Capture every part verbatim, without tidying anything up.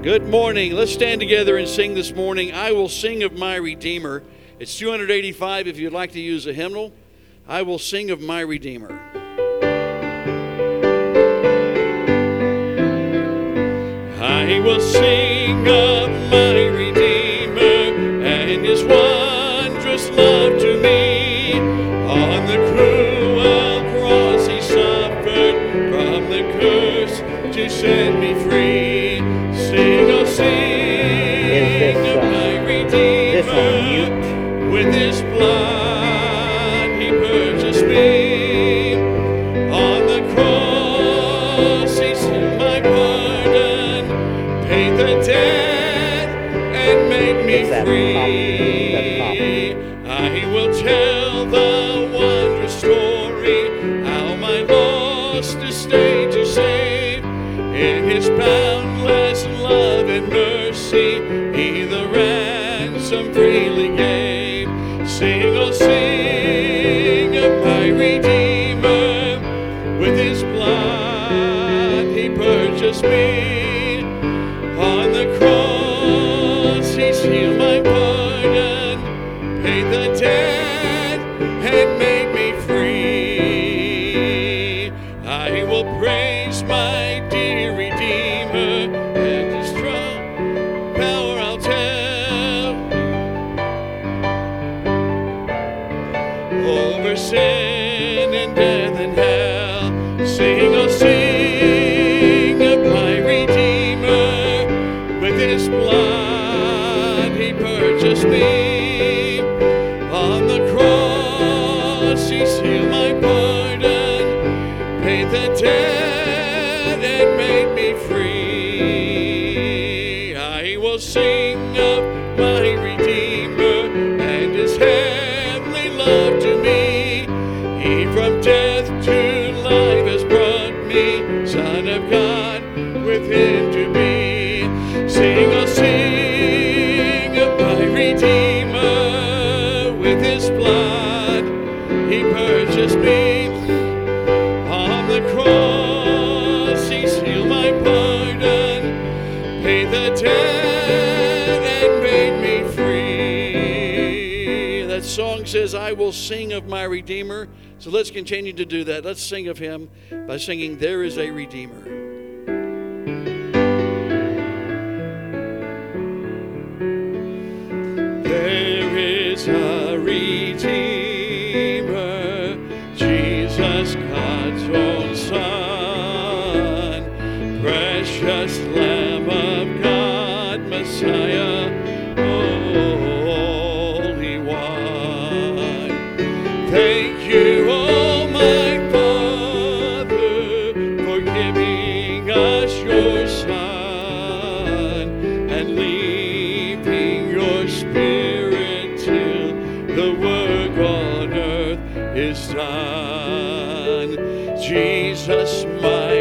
Good morning. Let's stand together and sing this morning, I Will Sing of My Redeemer. It's two eighty-five if you'd like to use a hymnal. I will sing of my Redeemer. I will sing of my Redeemer and his wondrous love to me. On the cruel cross he suffered from the curse to set me free. Sing, oh sing of my Redeemer. With his blood he purchased me. On the cross he took my pardon, paid the debt and made me free. I will tell the wondrous story, how my lost estate to save. In his boundless love and mercy he the ransom freely gave. Sing, oh sing of my Redeemer. With his blood he purchased me. On the cross he sealed my pardon, paid the debt and made me free. I will praise my dear Redeemer, and his strong power I'll tell. Over sin and death and hell, sing, oh sing of my Redeemer. With his blood he purchased me. On the cross he sealed my pardon, paid the debt and made me free. I will sing of my Redeemer and his heavenly love to me. He from death to life has brought me, Son of God, with him to be. Sing, oh sing of my Redeemer. With his blood he purchased me. On the cross he sealed my pardon, paid the debt and made me free. That song says, I will sing of my Redeemer. So let's continue to do that. Let's sing of him by singing, There is a Redeemer. There is a Redeemer, Jesus, God's own Son, precious Lamb of God, Messiah, Holy One. Thank you, oh my Father, for giving us your Son and leaving your Spirit till the work on earth is done. Jesus, my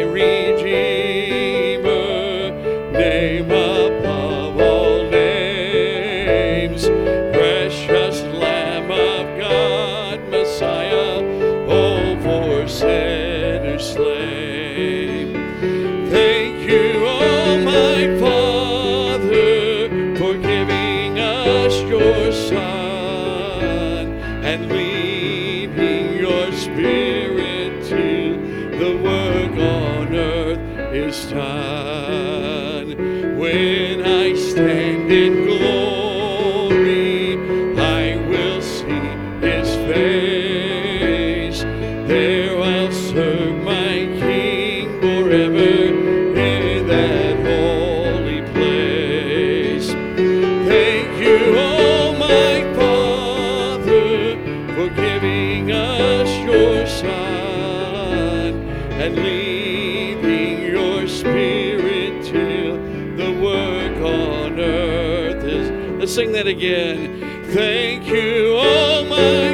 Redeemer, name above all names, precious Lamb of God, Messiah, oh, for sinners slain. Thank you, oh my Father, for giving us your Son and leaving your Spirit till the work on earth is done. When I stand in glory, I will see his face. There I'll serve my King forever in that holy place. Thank you, oh my Father, for giving us your Son and leaving your Spirit till the work on earth is. Let's sing that again. Thank you, oh my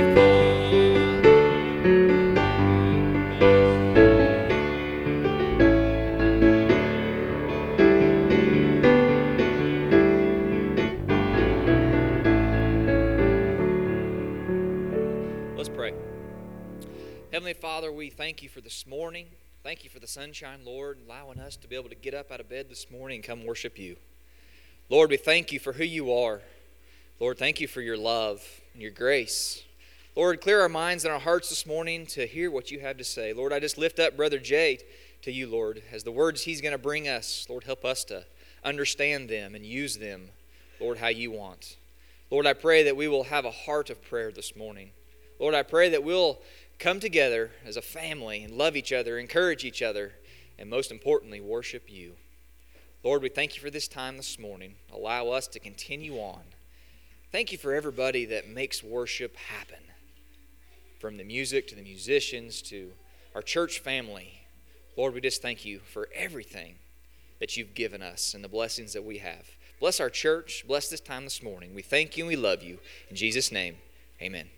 Let's pray. Heavenly Father, we thank you for this morning. Thank you for the sunshine, Lord, allowing us to be able to get up out of bed this morning and come worship you. Lord, we thank you for who you are. Lord, thank you for your love and your grace. Lord, clear our minds and our hearts this morning to hear what you have to say. Lord, I just lift up Brother Jay to you, Lord, as the words he's going to bring us. Lord, help us to understand them and use them, Lord, how you want. Lord, I pray that we will have a heart of prayer this morning. Lord, I pray that we'll come together as a family and love each other, encourage each other, and most importantly, worship you. Lord, we thank you for this time this morning. Allow us to continue on. Thank you for everybody that makes worship happen, from the music to the musicians to our church family. Lord, we just thank you for everything that you've given us and the blessings that we have. Bless our church. Bless this time this morning. We thank you and we love you. In Jesus' name, amen.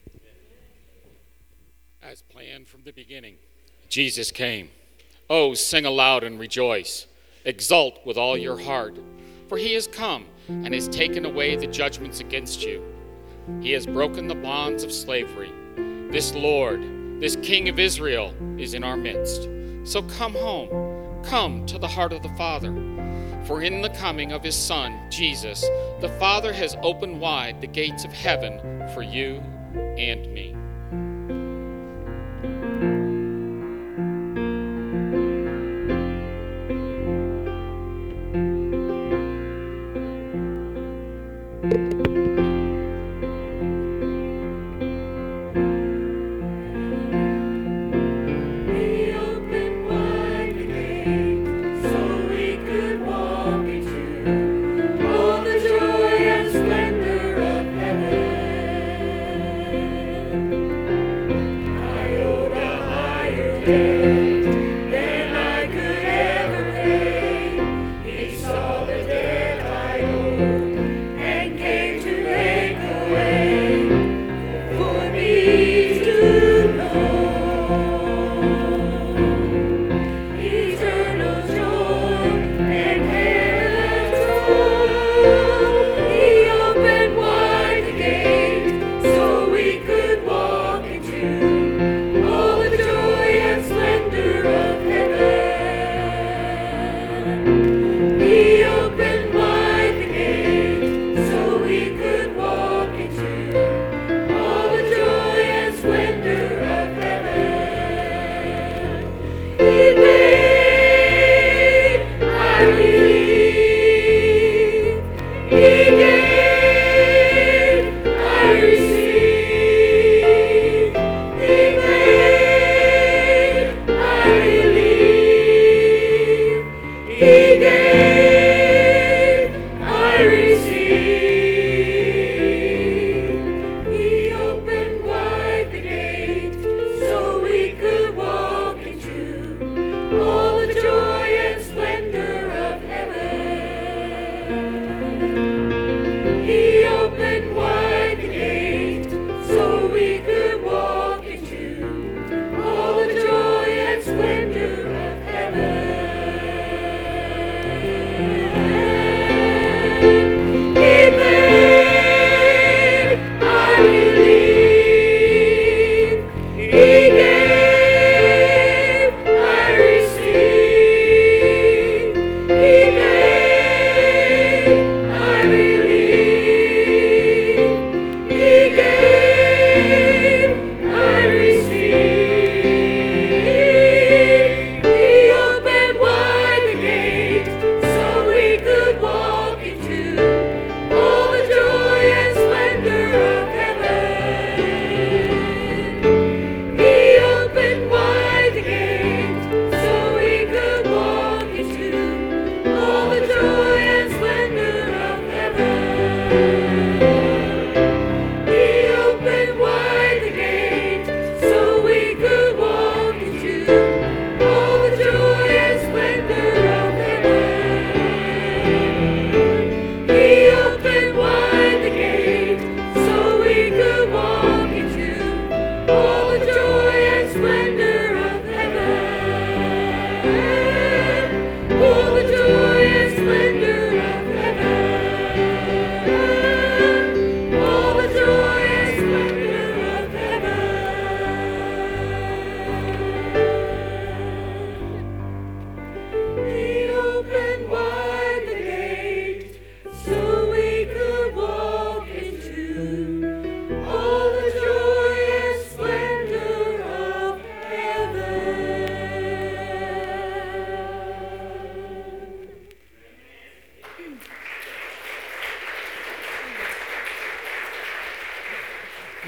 As planned from the beginning, Jesus came. Oh, sing aloud and rejoice. Exult with all your heart, for he has come and has taken away the judgments against you. He has broken the bonds of slavery. This Lord, this King of Israel, is in our midst. So come home, come to the heart of the Father. For in the coming of his Son, Jesus, the Father has opened wide the gates of heaven for you and me. All the joy and splendor of heaven.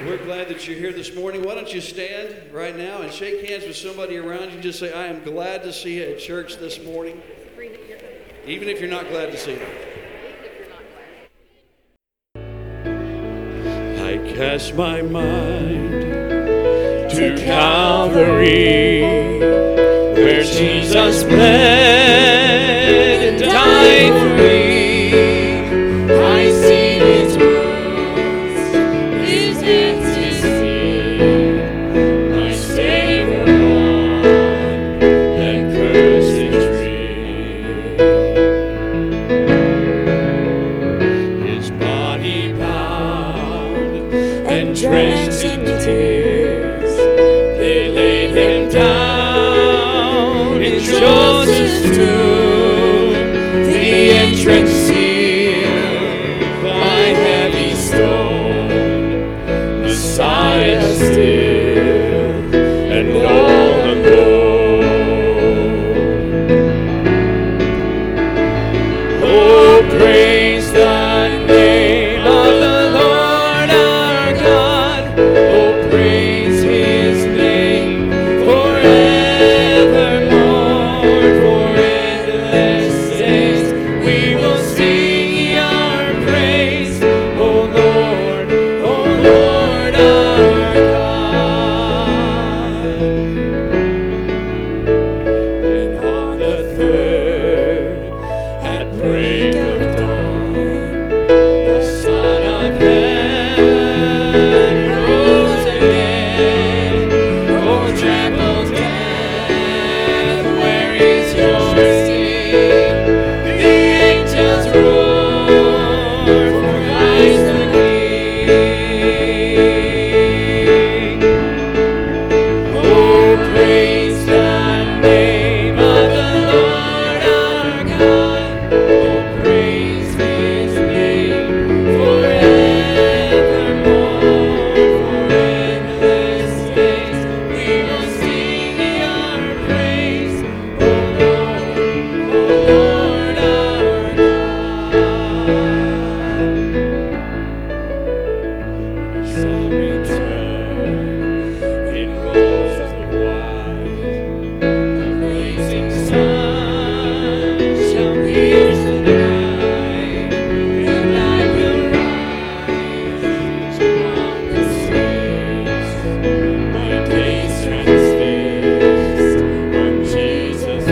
We're glad that you're here this morning. Why don't you stand right now and shake hands with somebody around you. Just say, I am glad to see you at church this morning. Even if you're not glad to see them. I cast my mind to Calvary, where Jesus bled and died for me. I see his wounds, his hands, his feet, my Savior on that cursed tree. His body bound and drenched in tears, they laid him down in Joseph's tomb, the entrance sealed by heavy stone, Messiah still and all alone. Oh, praise the name of the Lord our God. Oh, praise his name forevermore. For endless days we will sing your praise. Oh Lord, oh Lord our God. And on the third, at break of dawn, the Son of Heaven rose again. Oh, trampled death, where is your sting? The angels roar for Christ the King. Oh, praise the name of the Lord our God. Oh, praise his name forevermore. For endless days we will sing your praise. Oh Lord, oh Lord our God. Shall return in robes of white. The blazing sun shall pierce the night, and I will rise upon the seas. My days transfixed on Jesus'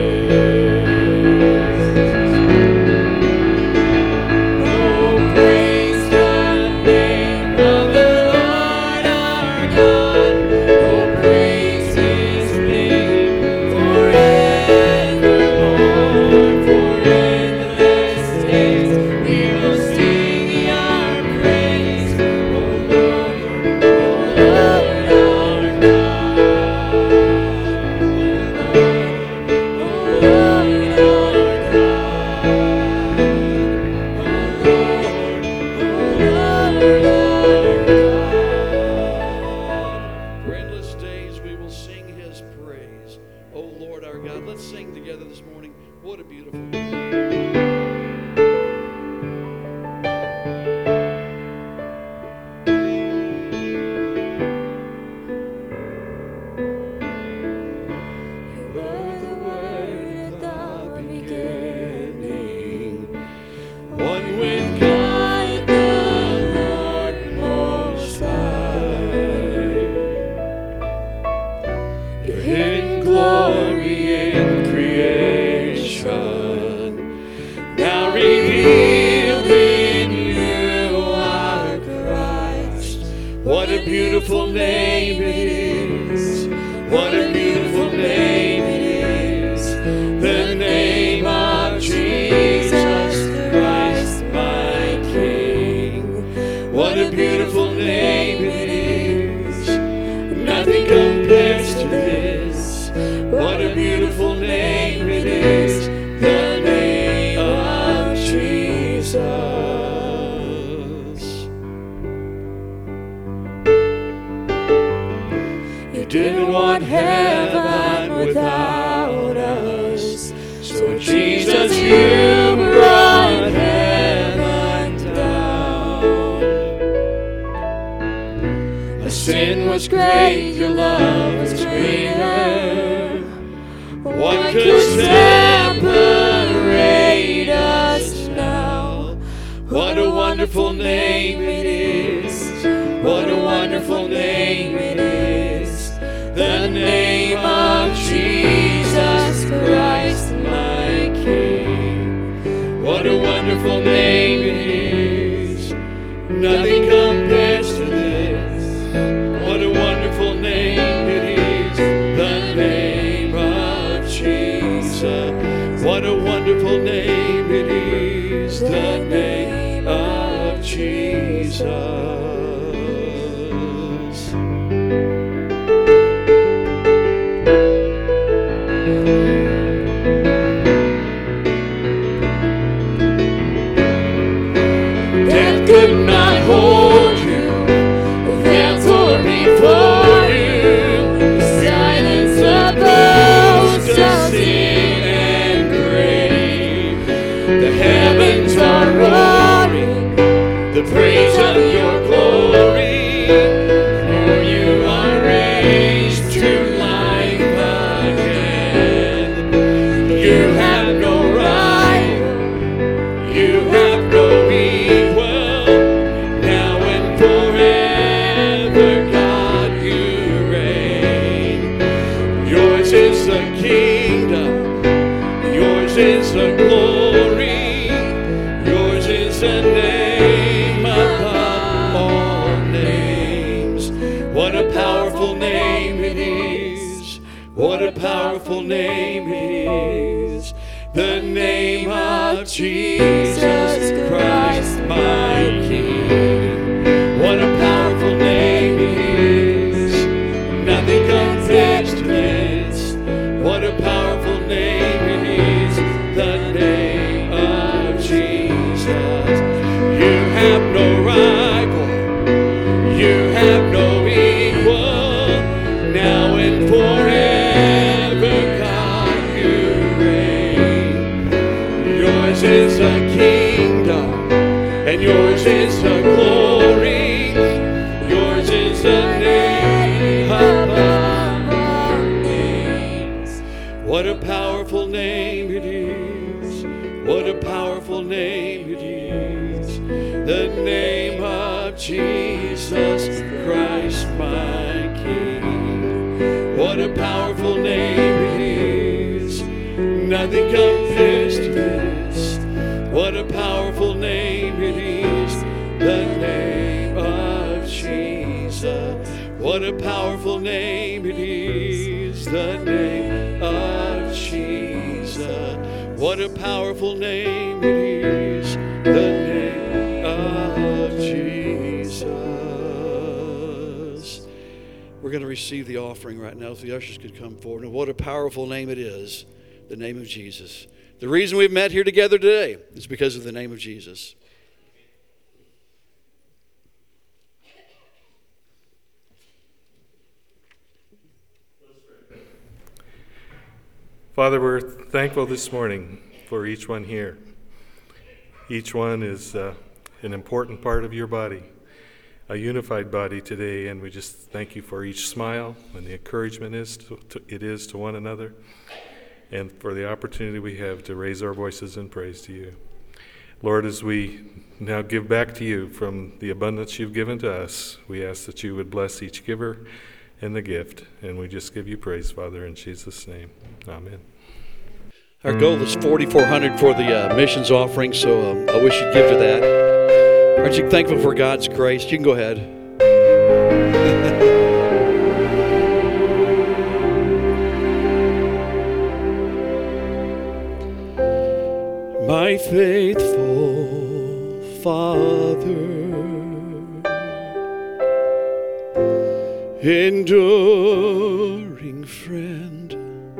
Oh, praise the name of the Lord our God. Oh, praise his name forevermore. For endless days we will sing your praise. Oh Lord, oh Lord our God. Oh Lord, oh Lord For endless days we will sing his praise. Oh Lord our God. Let's sing together this morning. What a beautiful You were the Word at the beginning, one with God the Lord Most High. Your hidden glory in creation, now revealed in you are Christ. What a beautiful name it is. What a beautiful name it is. The name of Jesus Christ, my King. What a beautiful name it is. Nothing compares to this. What a beautiful name it is. The name of Jesus. You didn't want heaven without great, your love is greater. What could separate us now? What a wonderful name it is. What a wonderful name it is. The name of Jesus Christ, my King. What a wonderful name it is. Nothing compares to this. What a wonderful name it is. The name of Jesus. What a wonderful name it is. The name of Jesus. The praise of your glory, for you are raised to life again. You have no rival, you have no equal, now and forever, God, you reign. Yours is the kingdom, yours is the glory, yours is the name. What a powerful name it is. What a powerful name it is. The name of Jesus Christ, my King. What a powerful name it is. Nothing compares to this. What a powerful name it is. The name of Jesus. You have no rival. You have no now and forever, God, you reign. Yours is the kingdom, and yours is the glory. Yours is the name above all names. What a powerful name it is. What a powerful name it is. The name of Jesus Christ, my King. What a powerful name it is. Nothing compares to this. What a powerful name it is. The name of Jesus. What a powerful name it is. The name of Jesus. What a powerful name it is. The name of Jesus. We're going to receive the offering right now. If the ushers could come forward. And what a powerful name it is, the name of Jesus. The reason we've met here together today is because of the name of Jesus. Father, we're thankful this morning for each one here. Each one is uh, an important part of your body, a unified body today, and we just thank you for each smile and the encouragement is to, to, it is to one another, and for the opportunity we have to raise our voices in praise to you. Lord, as we now give back to you from the abundance you've given to us, we ask that you would bless each giver and the gift, and we just give you praise, Father, in Jesus' name. Amen. Our goal is forty-four hundred for the uh, missions offering, so um, I wish you'd give to that. Aren't you thankful for God's grace? You can go ahead. My faithful Father, enduring friend,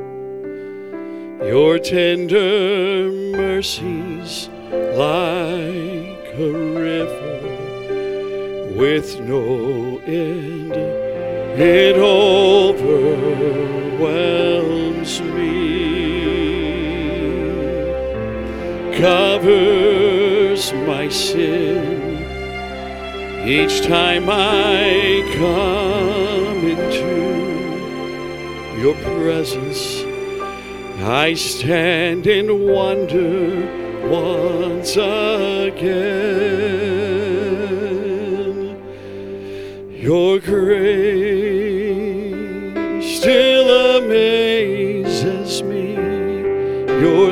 your tender mercies like a river with no end, it overwhelms me, covers my sin each time I come into your presence. I stand in wonder once again. Your grace still amazes me. Your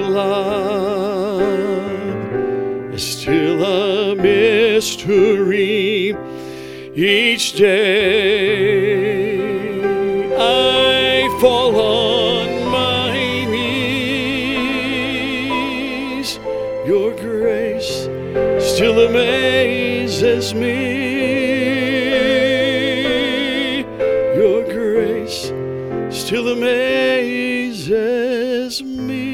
love is still a mystery. Each day I fall on my knees. Your grace still amazes me. Your grace still amazes me.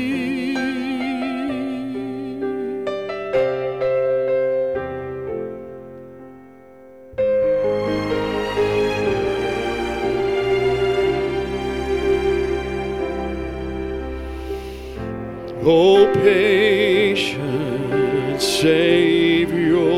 Oh, patient Savior,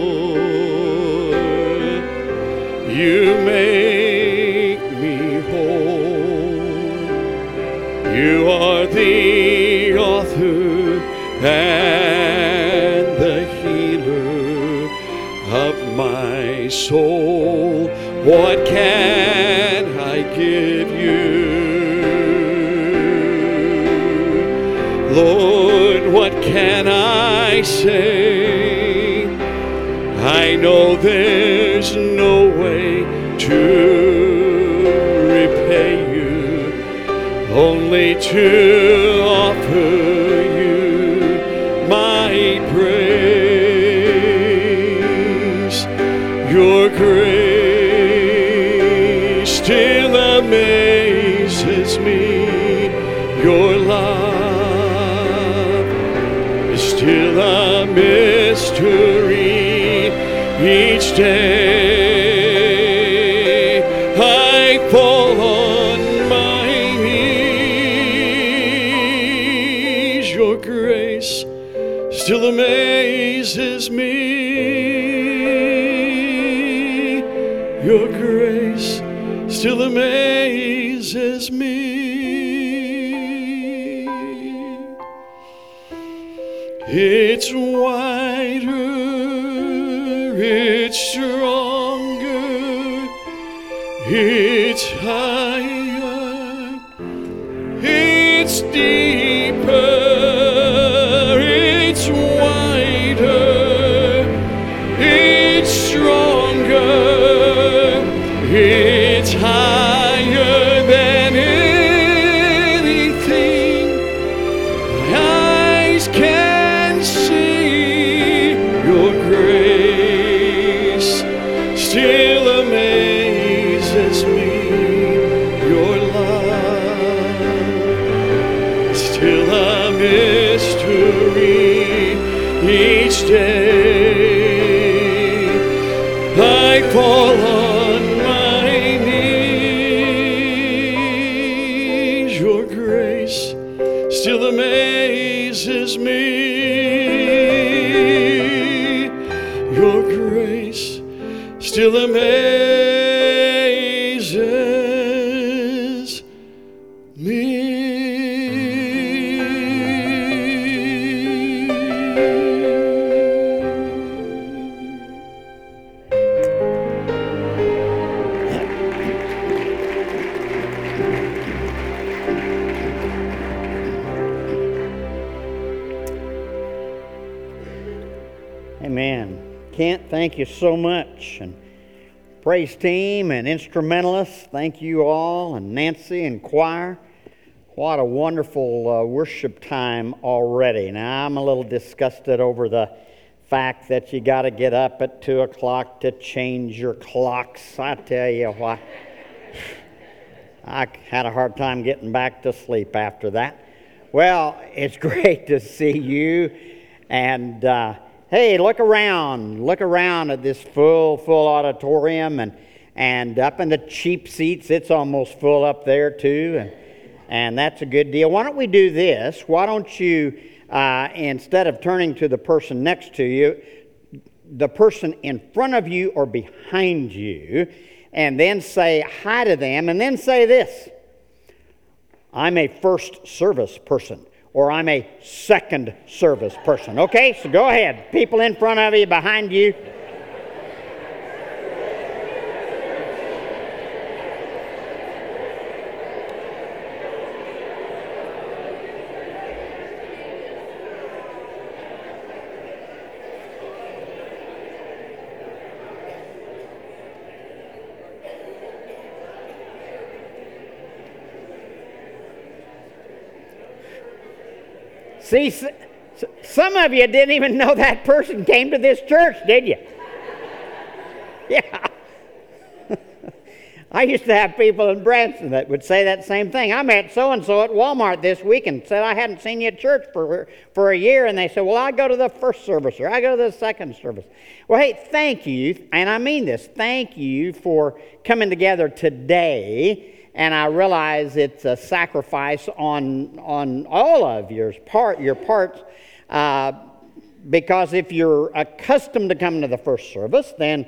you make me whole. You are the author and the healer of my soul. What can I give you? Lord, what can I say? I know there's no way to repay you, only to offer you my praise. Your grace still amazes me. Your love still a mystery. Each day I fall on my knees. Your grace still amazes me. Your grace still amazes me. It's wider, it's stronger, it's higher, it's deeper, it's wider, it's stronger, it's higher than anything my eyes can. Your grace still amazes me. Your love still a mystery. Each day I fall on my knees. Your grace still amazes me. Your grace still amazes me. Amen. Kent, thank you so much. And praise team and instrumentalists, thank you all. And Nancy and choir, what a wonderful uh, worship time already. Now, I'm a little disgusted over the fact that you got to get up at two o'clock to change your clocks. I tell you what, I had a hard time getting back to sleep after that. Well, it's great to see you. And uh, hey, look around. Look around at this full, full auditorium. And, and up in the cheap seats, it's almost full up there too. And, and that's a good deal. Why don't we do this? Why don't you, uh, instead of turning to the person next to you, the person in front of you or behind you, and then say hi to them, and then say this: I'm a first service person, or I'm a second service person. Okay, so go ahead. People in front of you, behind you. See, some of you didn't even know that person came to this church, did you? Yeah. I used to have people in Branson that would say that same thing. I met so-and-so at Walmart this week and said, I hadn't seen you at church for, for a year. And they said, well, I go to the first service or I go to the second service. Well, hey, thank you, and I mean this, thank you for coming together today. And I realize it's a sacrifice on on all of your part your parts, uh, because if you're accustomed to coming to the first service, then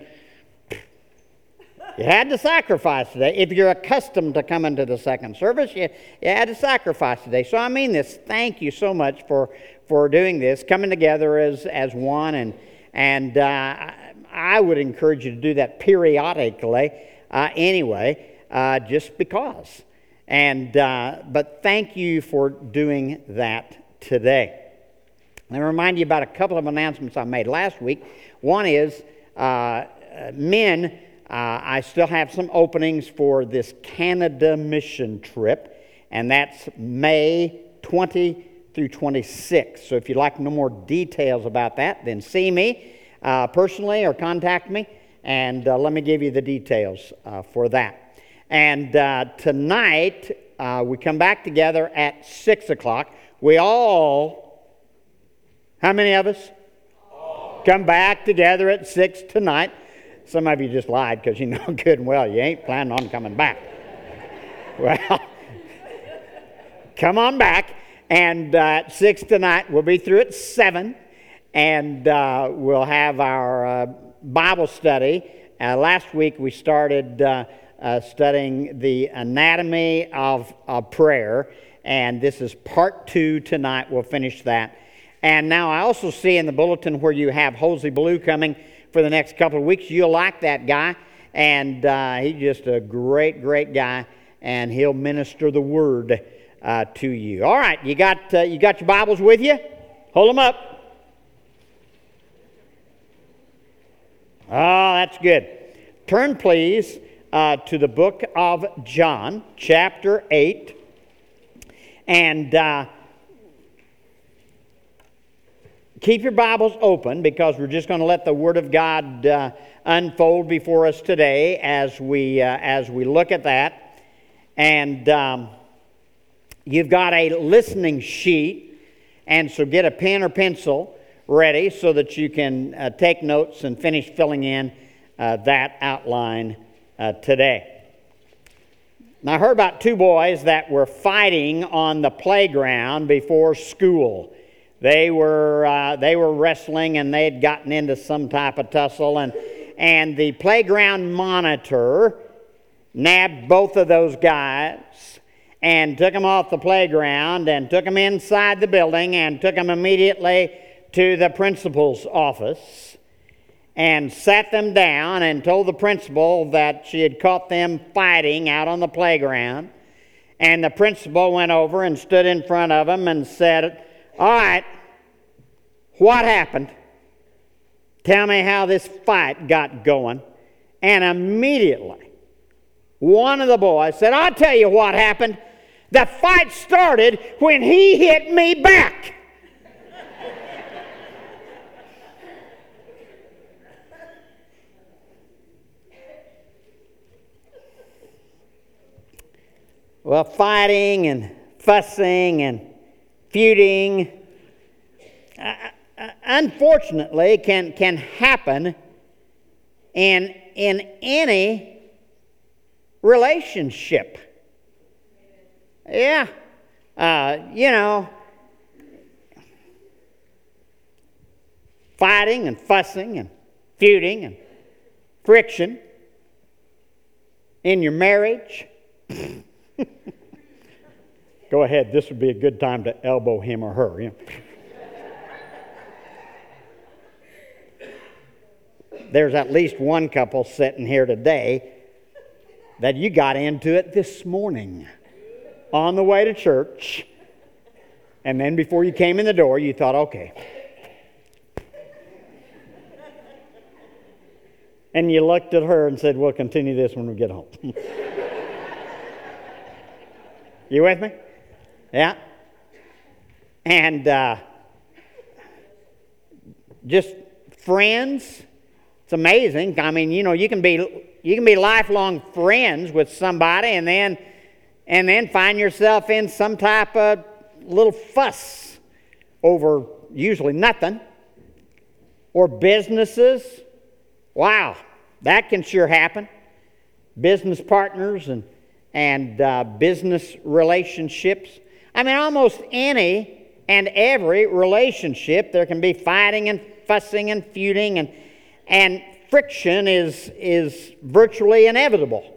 you had to sacrifice today. If you're accustomed to coming to the second service, you, you had to sacrifice today. So I mean this. Thank you so much for for doing this, coming together as as one, and and uh, I would encourage you to do that periodically. Uh, anyway. Uh, just because. And uh, but thank you for doing that today. I remind you about a couple of announcements I made last week. One is uh, men, uh, I still have some openings for this Canada mission trip, and that's May twentieth through twenty-sixth. So if you'd like to know more details about that, then see me uh, personally or contact me, and uh, let me give you the details uh, for that. And uh, tonight, uh, we come back together at six o'clock. We all, how many of us? All. Come back together at six tonight. Some of you just lied because you know good and well you ain't planning on coming back. Well, come on back. And uh, at six tonight, we'll be through at seven. And uh, we'll have our uh, Bible study. Uh, last week, we started... Uh, Uh, studying the anatomy of, of prayer, and this is part two tonight. We'll finish that. And now I also see in the bulletin where you have Hosey Blue coming for the next couple of weeks. You'll like that guy, and uh, he's just a great, great guy, and he'll minister the word uh, to you. All right, you got uh, you got your Bibles with you? Hold them up. Oh, that's good. Turn, please. Uh, to the book of John, chapter eight. And uh, keep your Bibles open because we're just going to let the Word of God uh, unfold before us today as we, uh, as we look at that. And um, you've got a listening sheet, and so get a pen or pencil ready so that you can uh, take notes and finish filling in uh, that outline Uh, today. Now, I heard about two boys that were fighting on the playground before school. They were uh, they were wrestling, and they had gotten into some type of tussle, and and the playground monitor nabbed both of those guys and took them off the playground and took them inside the building and took them immediately to the principal's office. And sat them down and told the principal that she had caught them fighting out on the playground. And the principal went over and stood in front of them and said, all right, what happened? Tell me how this fight got going. And immediately, one of the boys said, I'll tell you what happened. The fight started when he hit me back. Well, fighting and fussing and feuding, uh, uh, unfortunately, can can happen in in any relationship. Yeah, uh, you know, fighting and fussing and feuding and friction in your marriage. go ahead. This would be a good time to elbow him or her. You know? There's at least one couple sitting here today that you got into it this morning on the way to church. And then before you came in the door, you thought, okay. And you looked at her and said, we'll continue this when we get home. You with me? Yeah? And uh, just friends, it's amazing. I mean, you know, you can be you can be lifelong friends with somebody and then and then find yourself in some type of little fuss over usually nothing. Or businesses. Wow, that can sure happen. Business partners and and uh, business relationships. I mean, almost any and every relationship, there can be fighting and fussing and feuding, and and friction is is virtually inevitable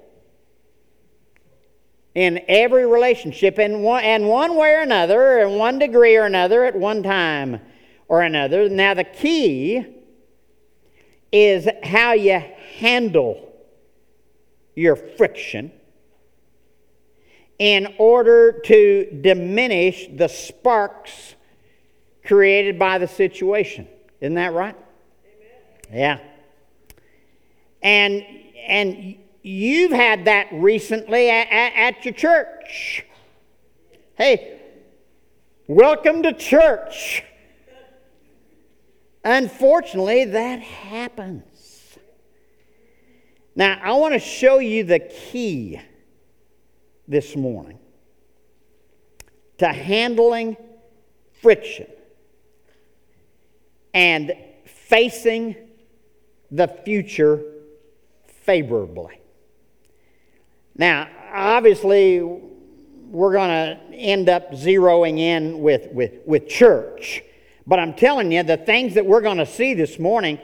in every relationship, in one, and one way or another, in one degree or another, at one time or another. Now, the key is how you handle your friction in order to diminish the sparks created by the situation. Isn't that right? Amen. Yeah. And and you've had that recently at, at, at your church. Hey, welcome to church. Unfortunately, that happens. Now, I want to show you the key this morning to handling friction and facing the future favorably. Now, obviously, we're going to end up zeroing in with, with, with church. But I'm telling you, the things that we're going to see this morning,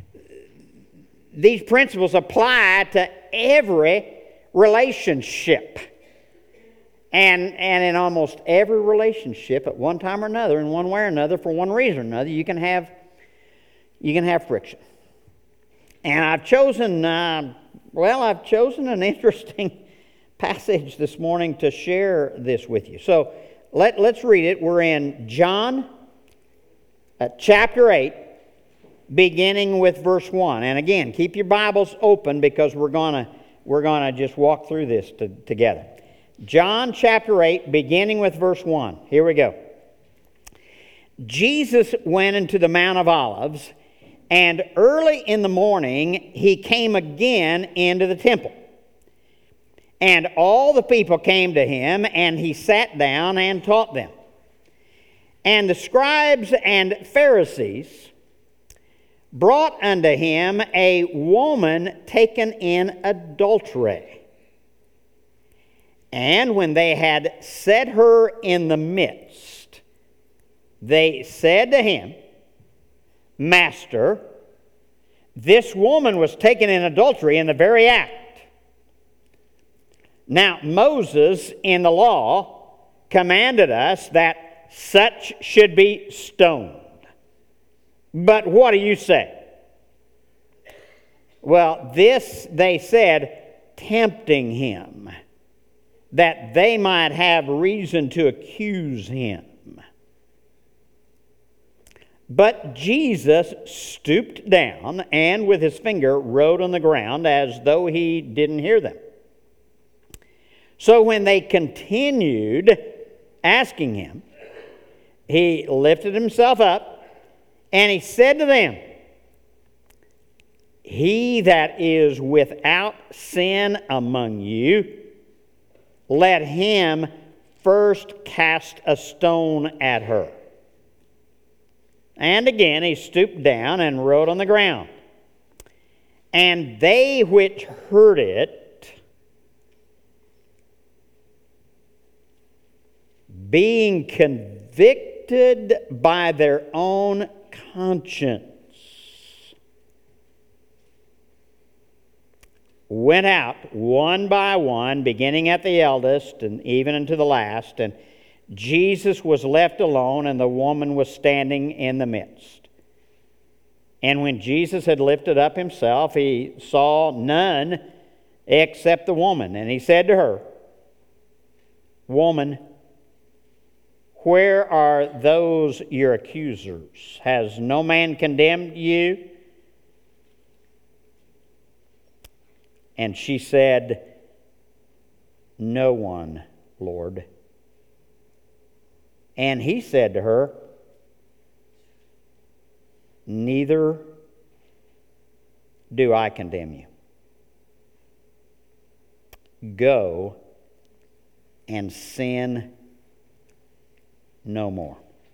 these principles apply to every relationship. And, and in almost every relationship, at one time or another, in one way or another, for one reason or another, you can have, you can have friction. And I've chosen, uh, well, I've chosen an interesting passage this morning to share this with you. So let, let's read it. We're in John uh, chapter eight, beginning with verse one. And again, keep your Bibles open because we're going to we're gonna just walk through this to, together. John chapter eight, beginning with verse one. Here we go. Jesus went into the Mount of Olives, and early in the morning he came again into the temple. And all the people came to him, and he sat down and taught them. And the scribes and Pharisees brought unto him a woman taken in adultery. And when they had set her in the midst, they said to him, Master, this woman was taken in adultery in the very act. Now Moses in the law commanded us that such should be stoned. But what do you say? Well, this they said, tempting him, that they might have reason to accuse him. But Jesus stooped down and with his finger wrote on the ground as though he didn't hear them. So when they continued asking him, he lifted himself up and he said to them, He that is without sin among you, let him first cast a stone at her. And again he stooped down and wrote on the ground. And they which heard it, being convicted by their own conscience, went out one by one, beginning at the eldest and even unto the last. And Jesus was left alone, and the woman was standing in the midst. And when Jesus had lifted up himself, he saw none except the woman. And he said to her, Woman, where are those your accusers? Has no man condemned you? And she said, No one, Lord. And he said to her, Neither do I condemn you. Go and sin no more.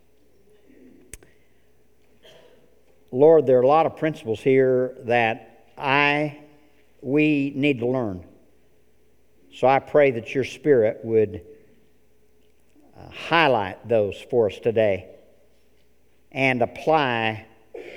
Lord, there are a lot of principles here that I, we need to learn. So I pray that your Spirit would uh, highlight those for us today and apply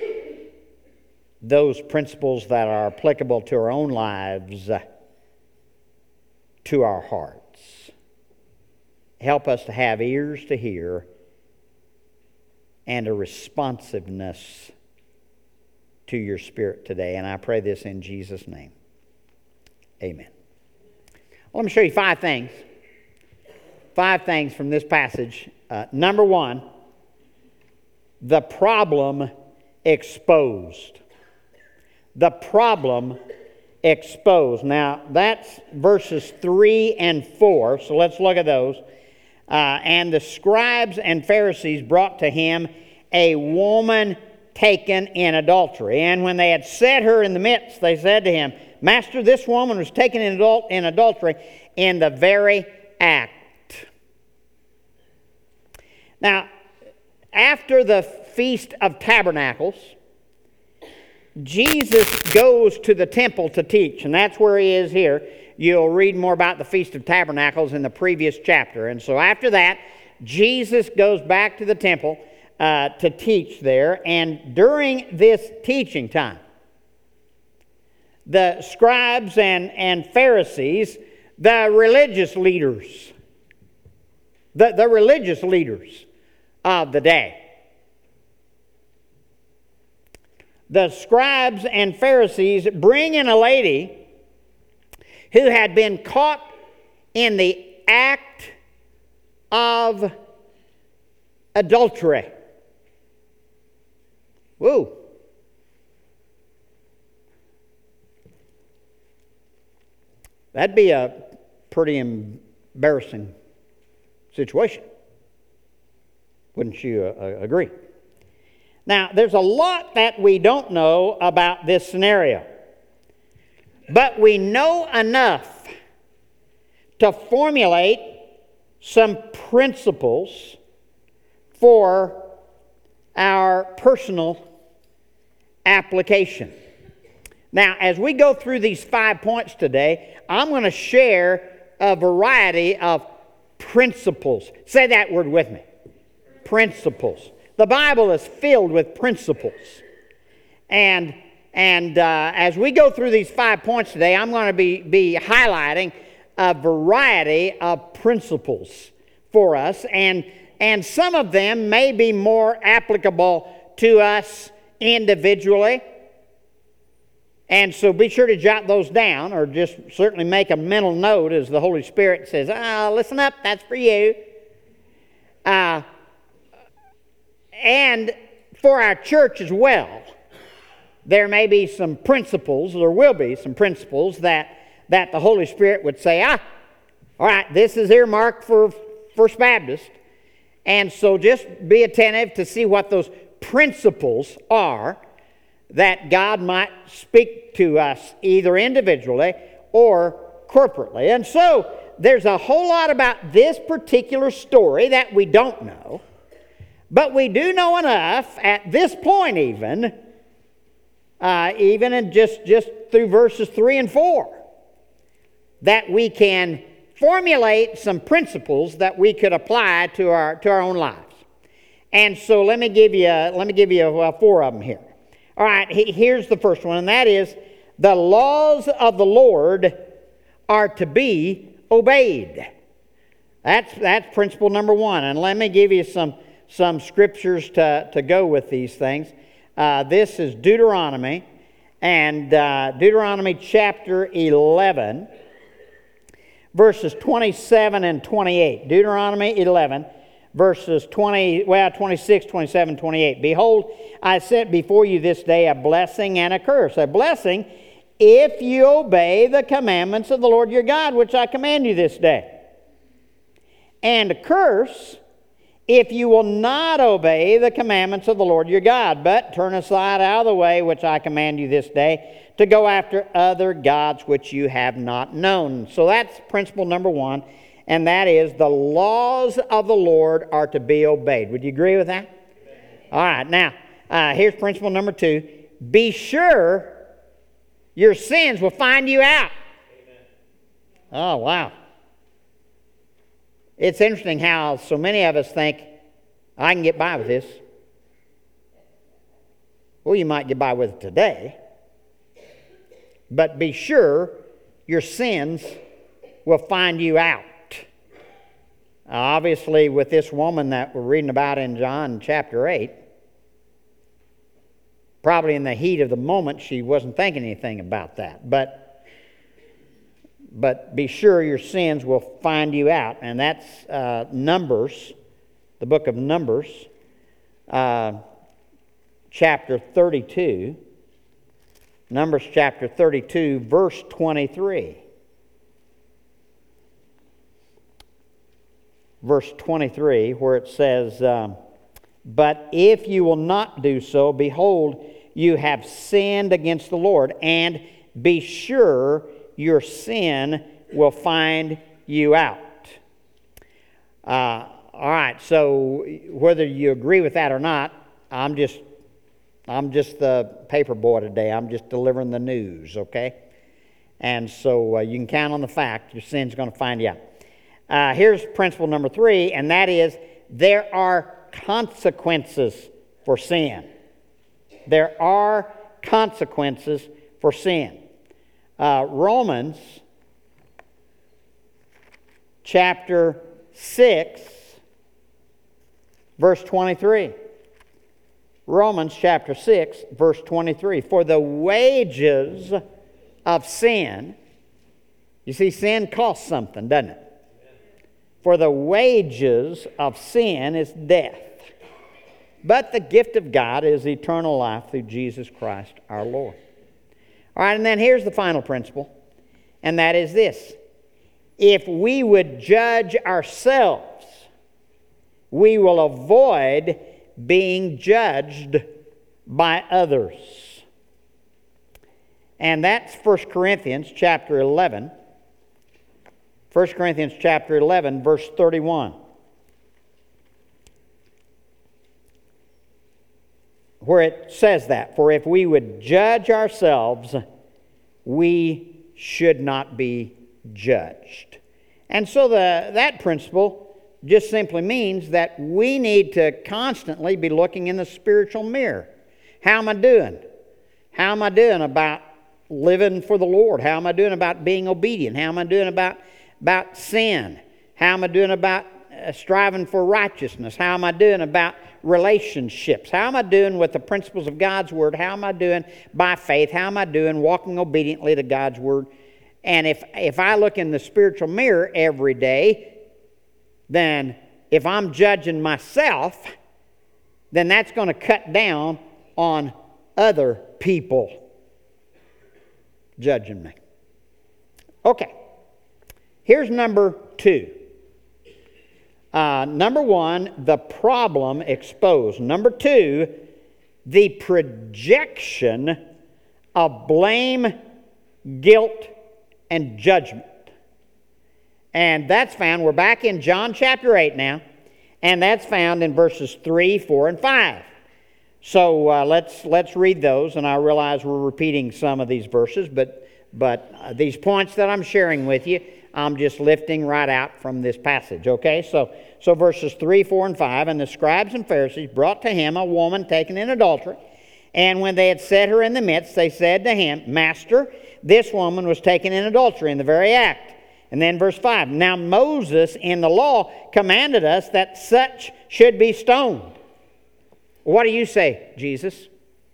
those principles that are applicable to our own lives uh, to our hearts. Help us to have ears to hear and a responsiveness to your Spirit today. And I pray this in Jesus' name. Amen. Well, let me show you five things. Five things from this passage. Uh, number one, the problem exposed. The problem exposed. Now, that's verses three and four, so let's look at those. Uh, and the scribes and Pharisees brought to him a woman taken in adultery. And when they had set her in the midst, they said to him, Master, this woman was taken in, adult, in adultery in the very act. Now, after the Feast of Tabernacles, Jesus goes to the temple to teach, and that's where he is here. You'll read more about the Feast of Tabernacles in the previous chapter. And so after that, Jesus goes back to the temple uh, to teach there. And during this teaching time, the scribes and, and Pharisees, the religious leaders, the, the religious leaders of the day, the scribes and Pharisees bring in a lady who had been caught in the act of adultery. Woo. That'd be a pretty embarrassing situation. Wouldn't you uh, agree? Now, there's a lot that we don't know about this scenario. But we know enough to formulate some principles for our personal application. Now, as we go through these five points today, I'm going to share a variety of principles. Say that word with me. Principles. The Bible is filled with principles. And And uh, as we go through these five points today, I'm going to be, be highlighting a variety of principles for us. And, and some of them may be more applicable to us individually. And so be sure to jot those down, or just certainly make a mental note as the Holy Spirit says, ah, listen up, that's for you. Uh, and for our church as well. There may be some principles, there will be some principles that, that the Holy Spirit would say, ah, all right, this is earmarked for First Baptist. And so just be attentive to see what those principles are that God might speak to us either individually or corporately. And so there's a whole lot about this particular story that we don't know, but we do know enough at this point even, uh, even in just, just through verses three and four, that we can formulate some principles that we could apply to our to our own lives. And so let me give you let me give you uh, four of them here. All right, here's the first one, and that is the laws of the Lord are to be obeyed. That's, that's principle number one. And let me give you some, some scriptures to, to go with these things. Uh, this is Deuteronomy, and uh, Deuteronomy chapter eleven, verses twenty-seven and twenty-eight. Deuteronomy eleven, verses twenty, well, twenty-six, twenty-seven, twenty-eight. Behold, I set before you this day a blessing and a curse. A blessing if you obey the commandments of the Lord your God, which I command you this day. And a curse if you will not obey the commandments of the Lord your God, but turn aside out of the way which I command you this day, to go after other gods which you have not known. So that's principle number one, and that is the laws of the Lord are to be obeyed. Would you agree with that? Amen. All right, now, uh, here's principle number two. Be sure your sins will find you out. Amen. Oh, wow. It's interesting how so many of us think, I can get by with this. Well, you might get by with it today, but be sure your sins will find you out. Uh, obviously, with this woman that we're reading about in John chapter eight, probably in the heat of the moment, she wasn't thinking anything about that. But But be sure your sins will find you out. And that's uh, Numbers, the book of Numbers, uh, chapter thirty-two. Numbers chapter thirty-two, verse twenty-three. Verse twenty-three, where it says, um, but if you will not do so, behold, you have sinned against the Lord, and be sure your sin will find you out. Uh, all right, so whether you agree with that or not, I'm just I'm just the paper boy today. I'm just delivering the news, okay? And so uh, you can count on the fact your sin's going to find you out. Uh, here's principle number three, and that is there are consequences for sin. There are consequences for sin. Uh, Romans chapter six, verse twenty-three. Romans chapter six, verse twenty-three. For the wages of sin, you see, sin costs something, doesn't it? For the wages of sin is death. But the gift of God is eternal life through Jesus Christ our Lord. All right, and then here's the final principle, and that is this. If we would judge ourselves, we will avoid being judged by others. And that's First Corinthians chapter eleven. First Corinthians chapter eleven, verse thirty-one. Where it says that, for if we would judge ourselves, we should not be judged. And so the, that principle just simply means that we need to constantly be looking in the spiritual mirror. How am I doing? How am I doing about living for the Lord? How am I doing about being obedient? How am I doing about, about sin? How am I doing about uh, striving for righteousness? How am I doing about relationships? How am I doing with the principles of God's Word? How am I doing by faith? How am I doing walking obediently to God's Word? And if, if I look in the spiritual mirror every day, then if I'm judging myself, then that's going to cut down on other people judging me. Okay, here's number two. Uh, number one, the problem exposed. Number two, the projection of blame, guilt, and judgment. And that's found, we're back in John chapter eight now, and that's found in verses three, four, and five. So uh, let's let's read those, and I realize we're repeating some of these verses, but, but uh, these points that I'm sharing with you, I'm just lifting right out from this passage, okay? So, so verses three, four, and five, and the scribes and Pharisees brought to him a woman taken in adultery, and when they had set her in the midst, they said to him, Master, this woman was taken in adultery in the very act. And then verse five, now Moses in the law commanded us that such should be stoned. What do you say, Jesus?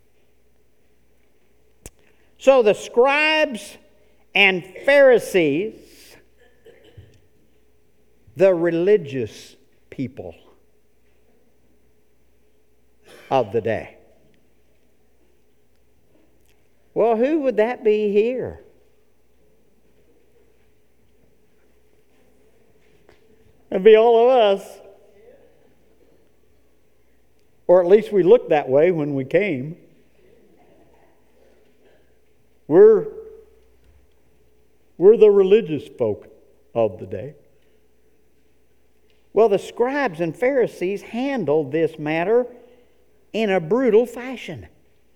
So the scribes and Pharisees, the religious people of the day. Well, who would that be here? It'd be all of us. Or at least we looked that way when we came. We're, we're the religious folk of the day. Well, the scribes and Pharisees handled this matter in a brutal fashion.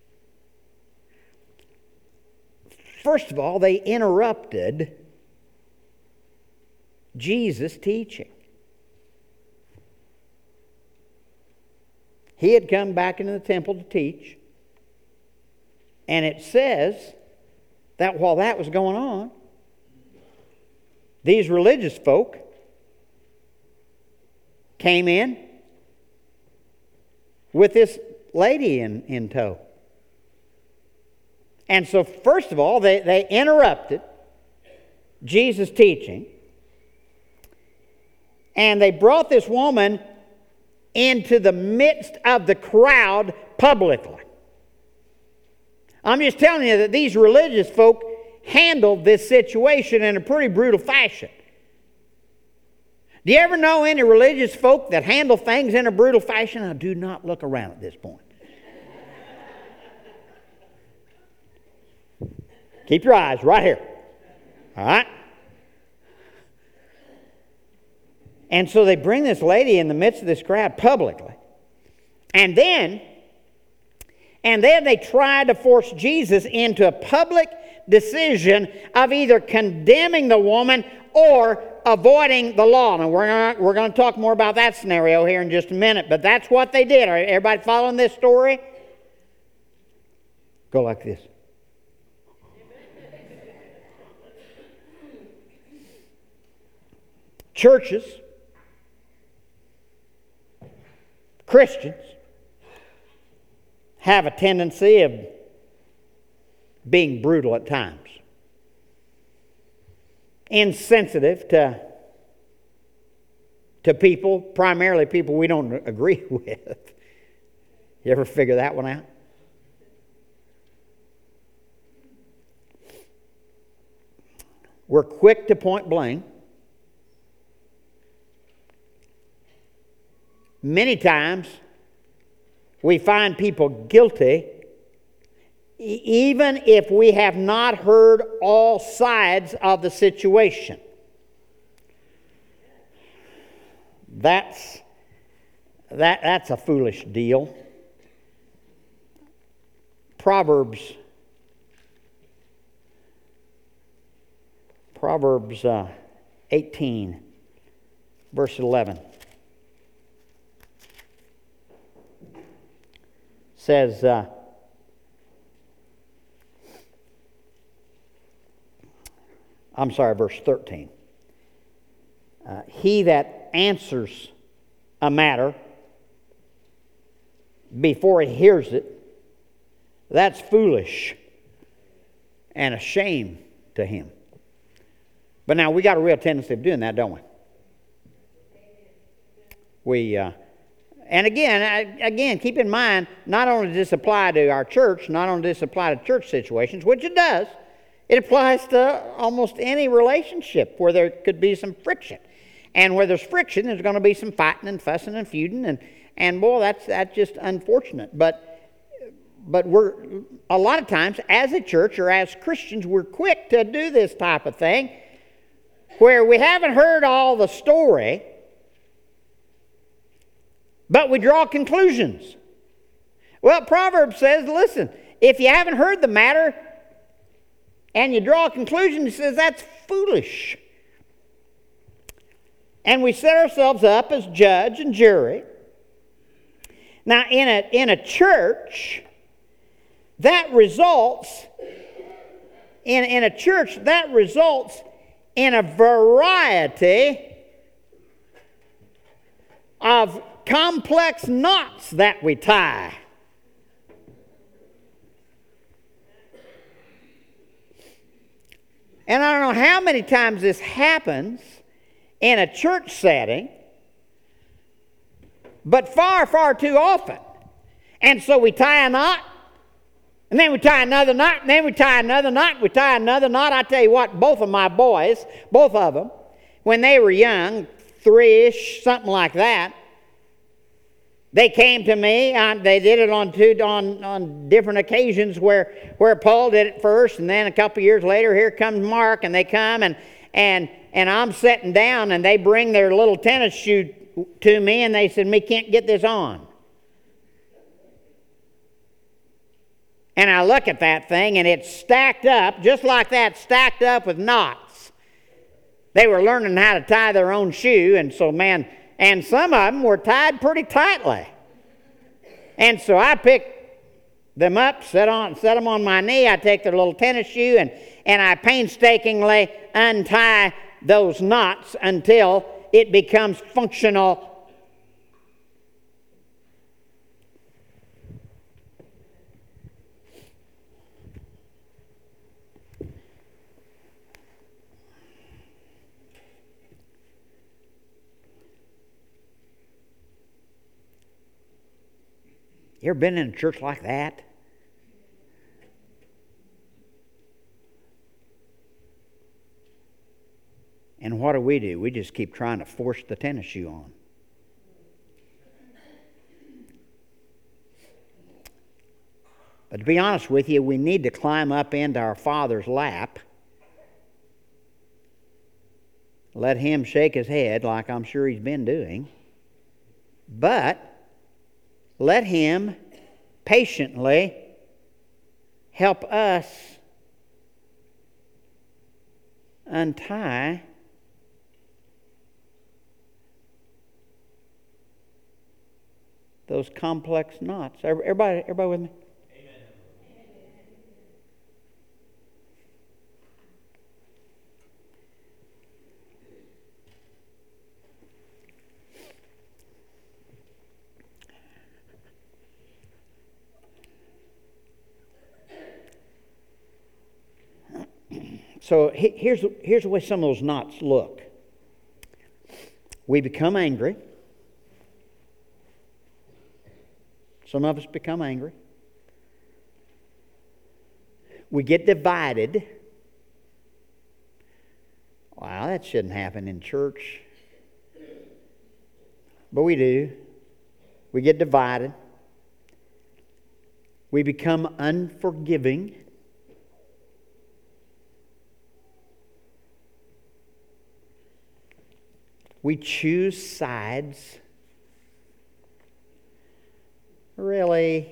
First of all, they interrupted Jesus' teaching. He had come back into the temple to teach. And it says that while that was going on, these religious folk came in with this lady in, in tow. And so, first of all, they, they interrupted Jesus' teaching. And they brought this woman into the midst of the crowd publicly. I'm just telling you that these religious folk handled this situation in a pretty brutal fashion. Do you ever know any religious folk that handle things in a brutal fashion? I do not look around at this point. Keep your eyes right here. All right? And so they bring this lady in the midst of this crowd publicly. And then, and then they try to force Jesus into a public decision of either condemning the woman or avoiding the law. Now, we're not, we're going to talk more about that scenario here in just a minute, but that's what they did. Are everybody following this story? Go like this. Churches, Christians, have a tendency of being brutal at times, insensitive to, to people, primarily people we don't agree with. You ever figure that one out? We're quick to point blame. Many times, we find people guilty even if we have not heard all sides of the situation. That's, that, that's a foolish deal. Proverbs, Proverbs uh, eighteen, verse eleven. Says, uh, I'm sorry, verse thirteen. Uh, he that answers a matter before he hears it, that's foolish and a shame to him. But now we got a real tendency of doing that, don't we? We... Uh, And again, again, keep in mind, not only does this apply to our church, not only does this apply to church situations, which it does, it applies to almost any relationship where there could be some friction. And where there's friction, there's going to be some fighting and fussing and feuding, and, and boy, that's that's just unfortunate. But but we're a lot of times, as a church or as Christians, we're quick to do this type of thing, where we haven't heard all the story, but we draw conclusions. Well, Proverbs says, listen, if you haven't heard the matter and you draw a conclusion, it says that's foolish. And we set ourselves up as judge and jury. Now, in a, in a church, that results, in, in a church, that results in a variety of complex knots that we tie. And I don't know how many times this happens in a church setting, but far, far too often. And so we tie a knot, and then we tie another knot, and then we tie another knot, we tie another knot. I tell you what, both of my boys, both of them, when they were young, three-ish, something like that, they came to me. Uh, they did it on two on, on different occasions where, where Paul did it first, and then a couple years later, here comes Mark, and they come, and and and I'm sitting down, and they bring their little tennis shoe to me, and they said, "Me can't get this on." And I look at that thing, and it's stacked up, just like that, stacked up with knots. They were learning how to tie their own shoe, and so, man, and some of them were tied pretty tightly. And so I pick them up, set, on, set them on my knee. I take their little tennis shoe, and, and I painstakingly untie those knots until it becomes functional. You ever been in a church like that? And what do we do? We just keep trying to force the tennis shoe on. But to be honest with you, we need to climb up into our Father's lap. Let Him shake His head like I'm sure He's been doing. But let Him patiently help us untie those complex knots. Everybody, everybody with me? So here's, here's the way some of those knots look. We become angry. Some of us become angry. We get divided. Wow, that shouldn't happen in church. But we do. We get divided. We become unforgiving. We choose sides. Really?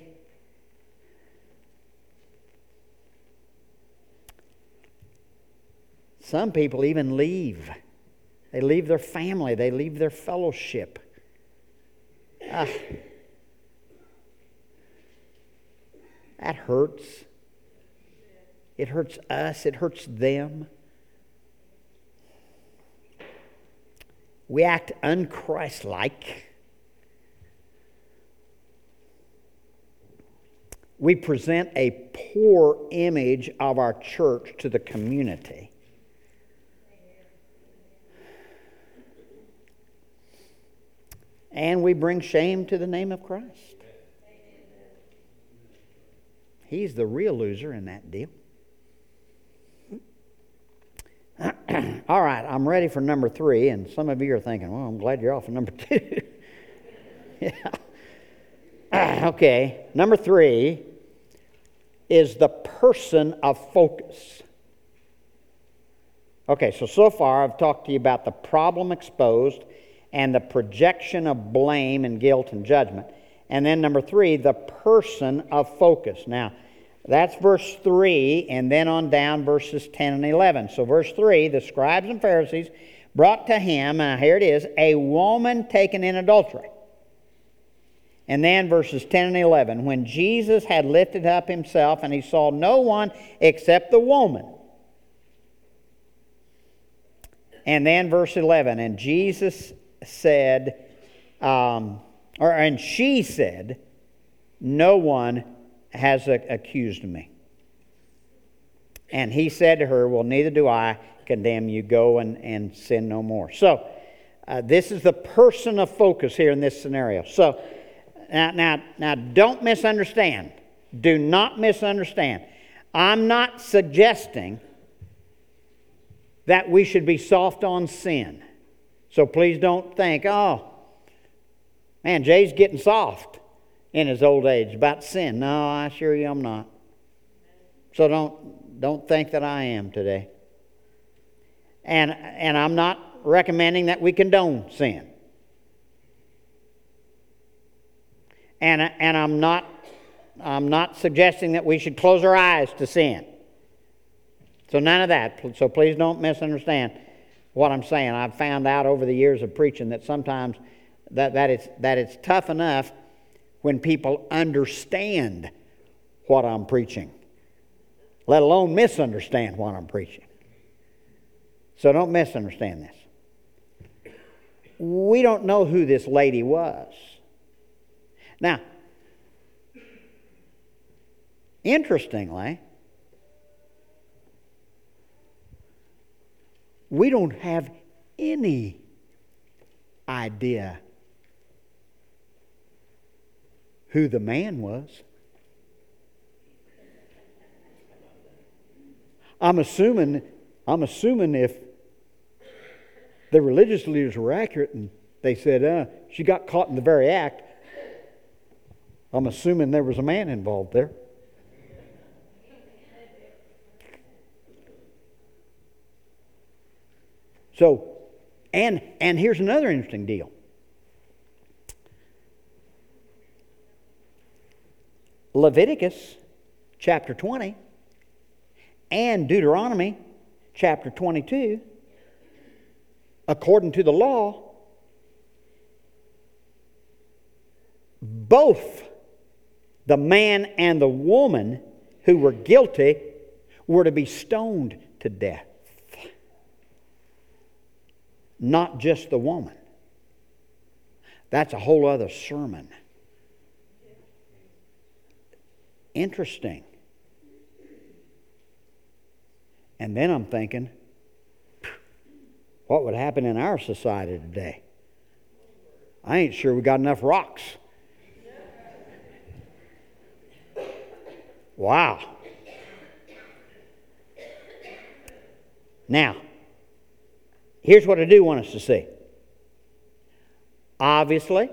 Some people even leave. They leave their family. They leave their fellowship. Ah, that hurts. It hurts us. It hurts them. We act unchristlike. We present a poor image of our church to the community. And we bring shame to the name of Christ. He's the real loser in that deal. All right, I'm ready for number three, and some of you are thinking, well, I'm glad you're off of number two. Yeah. Okay, number three is the person of focus. Okay, so so far I've talked to you about the problem exposed and the projection of blame and guilt and judgment. And then number three, the person of focus. Now, that's verse three, and then on down verses ten and eleven. So verse three, the scribes and Pharisees brought to him, and here it is, a woman taken in adultery. And then verses ten and eleven, when Jesus had lifted up himself, and he saw no one except the woman. and then verse eleven, and Jesus said, um, or and she said, no one has a- accused me. And he said to her, well, neither do I condemn you. Go and, and sin no more. So, uh, this is the person of focus here in this scenario. So, now, now, now, don't misunderstand. Do not misunderstand. I'm not suggesting that we should be soft on sin. So please don't think, oh, man, Jay's getting soft in his old age about sin. No, I assure you I'm not. So don't, don't think that I am today. And, and I'm not recommending that we condone sin. And, and I'm not, I'm not suggesting that we should close our eyes to sin. So none of that. So please don't misunderstand what I'm saying. I've found out over the years of preaching that sometimes that, that, it's, that it's tough enough when people understand what I'm preaching, let alone misunderstand what I'm preaching. So don't misunderstand this. We don't know who this lady was. Now, interestingly, we don't have any idea who the man was. I'm assuming, I'm assuming if the religious leaders were accurate and they said, uh, she got caught in the very act, I'm assuming there was a man involved there. So, and and here's another interesting deal. Leviticus chapter twenty and Deuteronomy chapter twenty-two, according to the law, both the man and the woman who were guilty were to be stoned to death. Not just the woman. That's a whole other sermon. Interesting. And then I'm thinking, what would happen in our society today? I ain't sure we got enough rocks. Wow. Now, here's what I do want us to see. Obviously,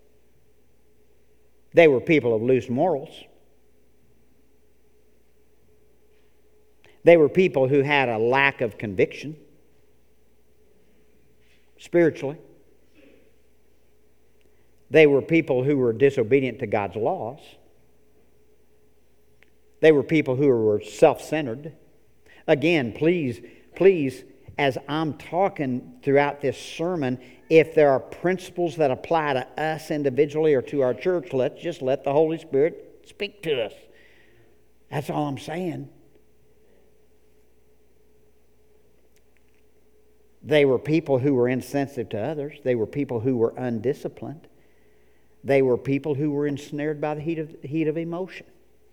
they were people of loose morals. They were people who had a lack of conviction spiritually. They were people who were disobedient to God's laws. They were people who were self-centered. Again, please, please, as I'm talking throughout this sermon, if there are principles that apply to us individually or to our church, let's just let the Holy Spirit speak to us. That's all I'm saying. They were people who were insensitive to others. They were people who were undisciplined. They were people who were ensnared by the heat of, heat of emotion.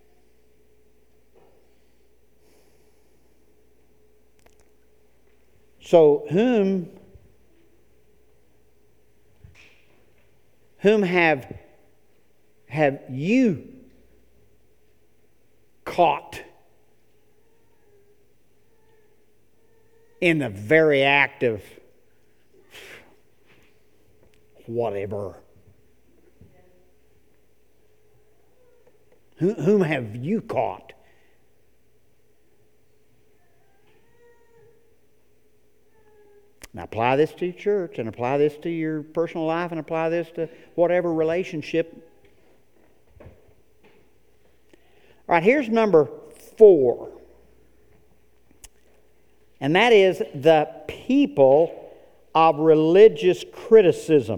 So whom, whom have, have you caught in the very act of whatever? Whom have you caught? Now apply this to your church and apply this to your personal life and apply this to whatever relationship. All right, here's number four. And that is the people of religious criticism.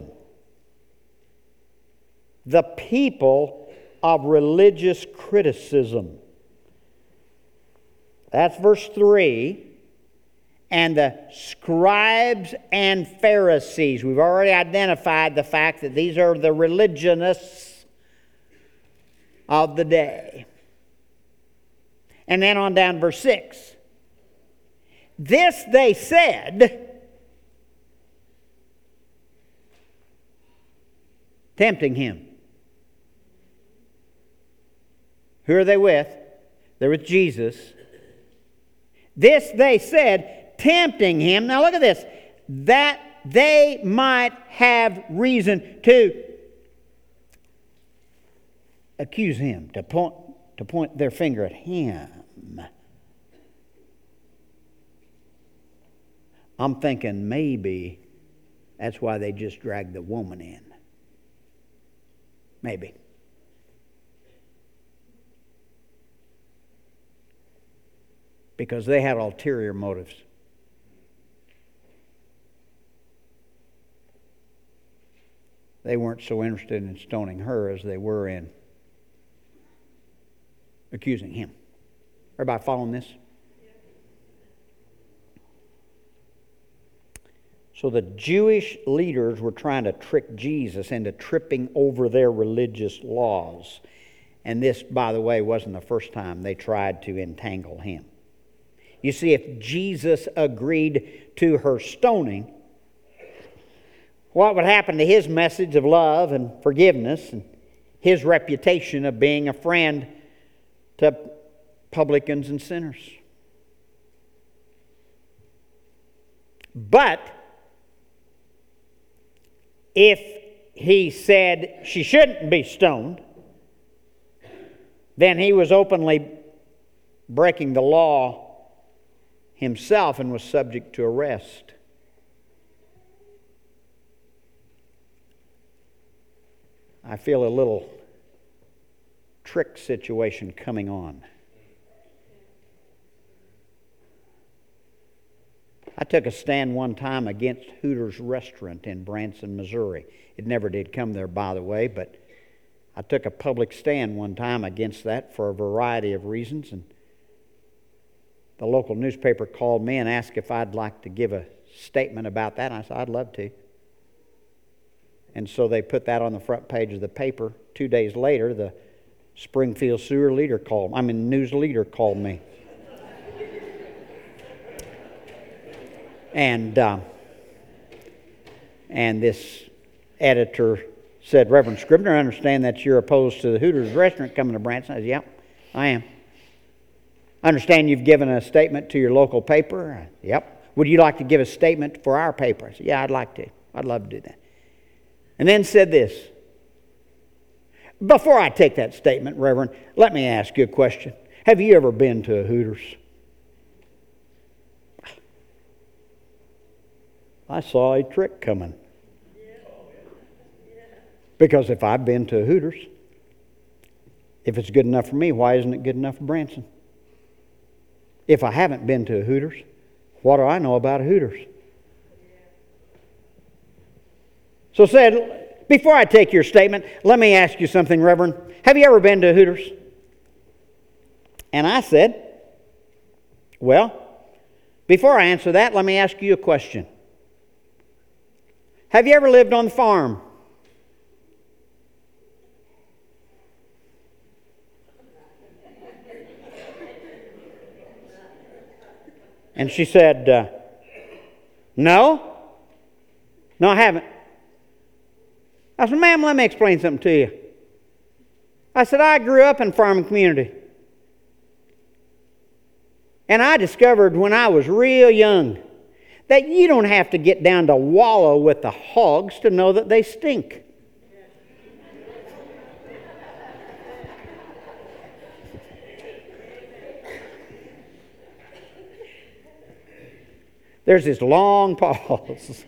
The people of religious criticism. That's verse three. and the scribes and Pharisees. We've already identified the fact that these are the religionists of the day. And then on down verse six. This they said, tempting him. Who are they with? They're with Jesus. This they said, tempting him. Now look at this. That they might have reason to accuse him, to point, to point their finger at him. I'm thinking maybe that's why they just dragged the woman in. Maybe. Because they had ulterior motives. They weren't so interested in stoning her as they were in accusing him. Everybody following this? So the Jewish leaders were trying to trick Jesus into tripping over their religious laws. And this, by the way, wasn't the first time they tried to entangle him. You see, if Jesus agreed to her stoning, what would happen to his message of love and forgiveness and his reputation of being a friend to publicans and sinners? But if he said she shouldn't be stoned, then he was openly breaking the law himself and was subject to arrest. I feel a little trick situation coming on. I took a stand one time against Hooters Restaurant in Branson, Missouri. It never did come there, by the way, but I took a public stand one time against that for a variety of reasons, and the local newspaper called me and asked if I'd like to give a statement about that. And I said, I'd love to. And so they put that on the front page of the paper. Two days later, the Springfield sewer leader called, I mean, news leader called me. And, uh, and this editor said, Reverend Scribner, I understand that you're opposed to the Hooters Restaurant coming to Branson. I said, yeah, I am. I understand you've given a statement to your local paper. Yep. Would you like to give a statement for our paper? I said, yeah, I'd like to. I'd love to do that. And then said this. Before I take that statement, Reverend, let me ask you a question. Have you ever been to a Hooters? I saw a trick coming. Because if I've been to a Hooters, if it's good enough for me, why isn't it good enough for Branson? If I haven't been to a Hooters, what do I know about a Hooters? So said, before I take your statement, let me ask you something, Reverend. Have you ever been to a Hooters? And I said, well, before I answer that, let me ask you a question. Have you ever lived on the farm? And she said, uh, no. No, I haven't. I said, ma'am, let me explain something to you. I said, I grew up in a farming community. And I discovered when I was real young that you don't have to get down to wallow with the hogs to know that they stink. There's this long pause.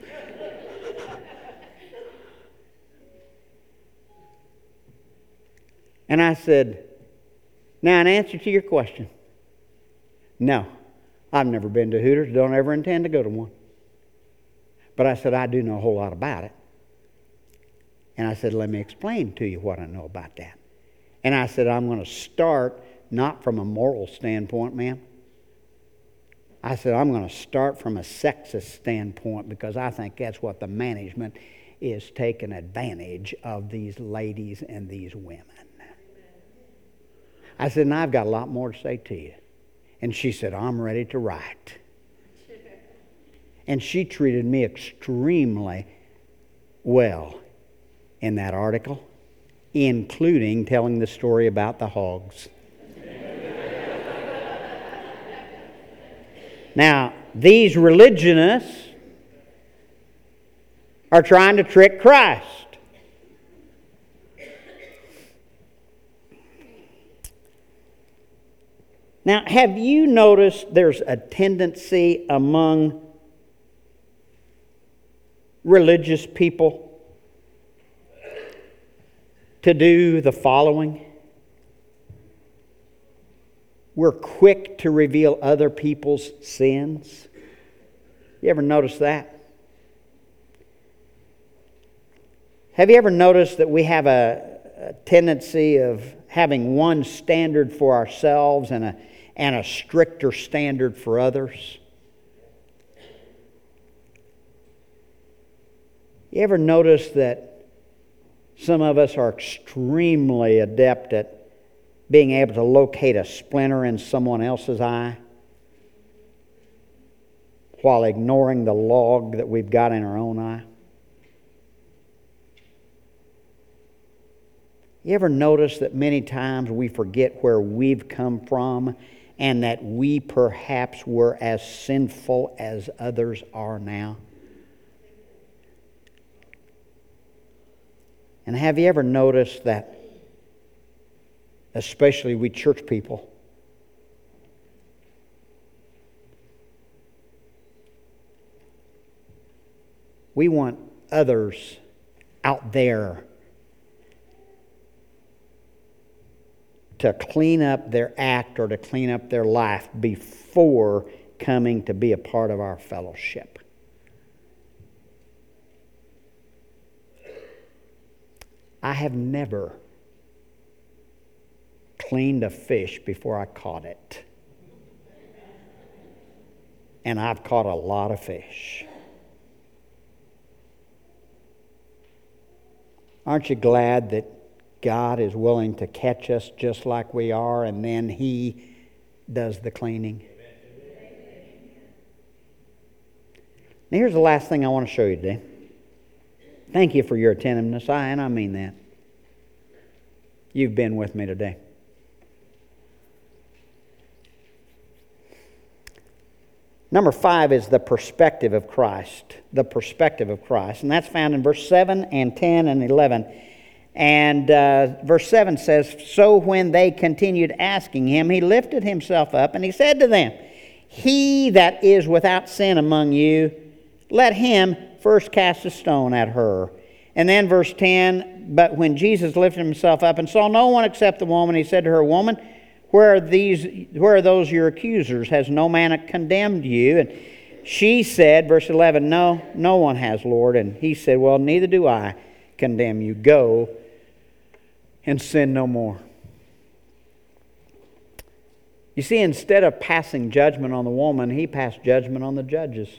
And I said, now in answer to your question, no, I've never been to Hooters, don't ever intend to go to one. But I said, I do know a whole lot about it. And I said, let me explain to you what I know about that. And I said, I'm going to start not from a moral standpoint, ma'am, I said, I'm going to start from a sexist standpoint because I think that's what the management is taking advantage of these ladies and these women. I said, and I've got a lot more to say to you. And she said, I'm ready to write. And she treated me extremely well in that article, including telling the story about the hogs. Now, these religionists are trying to trick Christ. Now, have you noticed there's a tendency among religious people to do the following? We're quick to reveal other people's sins. You ever notice that? Have you ever noticed that we have a, a tendency of having one standard for ourselves and a, and a stricter standard for others? You ever notice that some of us are extremely adept at being able to locate a splinter in someone else's eye while ignoring the log that we've got in our own eye? You ever notice that many times we forget where we've come from and that we perhaps were as sinful as others are now? And have you ever noticed that, especially we church people, we want others out there to clean up their act or to clean up their life before coming to be a part of our fellowship. I have never cleaned a fish before I caught it. And I've caught a lot of fish. Aren't you glad that God is willing to catch us just like we are, and then He does the cleaning? Now here's the last thing I want to show you today. Thank you for your attentiveness, I, and I mean that. You've been with me today. Number five is the perspective of Christ. The perspective of Christ. And that's found in verse seven and ten and eleven. And uh, verse seven says, So when they continued asking him, he lifted himself up and he said to them, He that is without sin among you, let him first cast a stone at her. And then verse ten, But when Jesus lifted himself up and saw no one except the woman, he said to her, Woman, where are these? Where are those your accusers? Has no man condemned you? And she said, verse eleven, No, no one has, Lord. And he said, Well, neither do I condemn you. Go and sin no more. You see, instead of passing judgment on the woman, he passed judgment on the judges.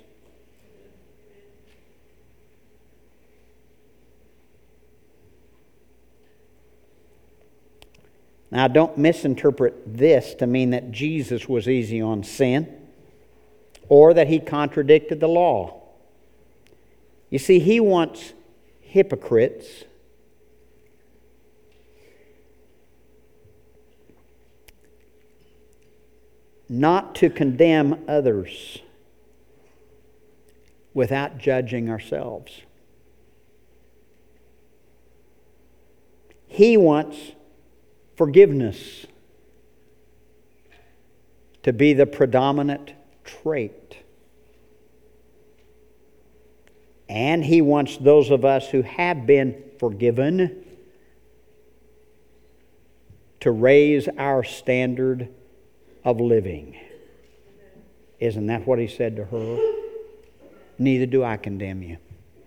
Now, don't misinterpret this to mean that Jesus was easy on sin or that he contradicted the law. You see, he wants hypocrites not to condemn others without judging ourselves. He wants forgiveness to be the predominant trait. And he wants those of us who have been forgiven to raise our standard of living. Isn't that what he said to her? Neither do I condemn you.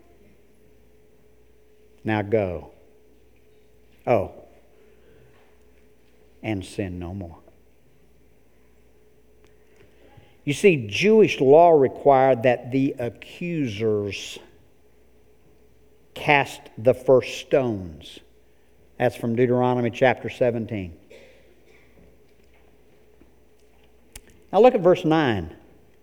Now go. Oh. And sin no more. You see, Jewish law required that the accusers cast the first stones. That's from Deuteronomy chapter seventeen. Now look at verse nine.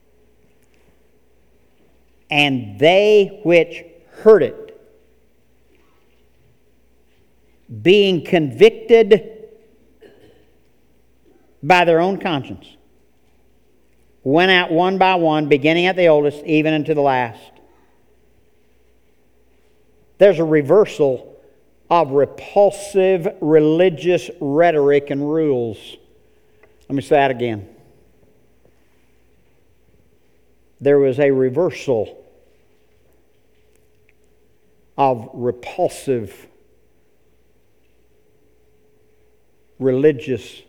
And they which heard it, being convicted by their own conscience, went out one by one, beginning at the oldest, even unto the last. There's a reversal of repulsive religious rhetoric and rules. Let me say that again. There was a reversal of repulsive religious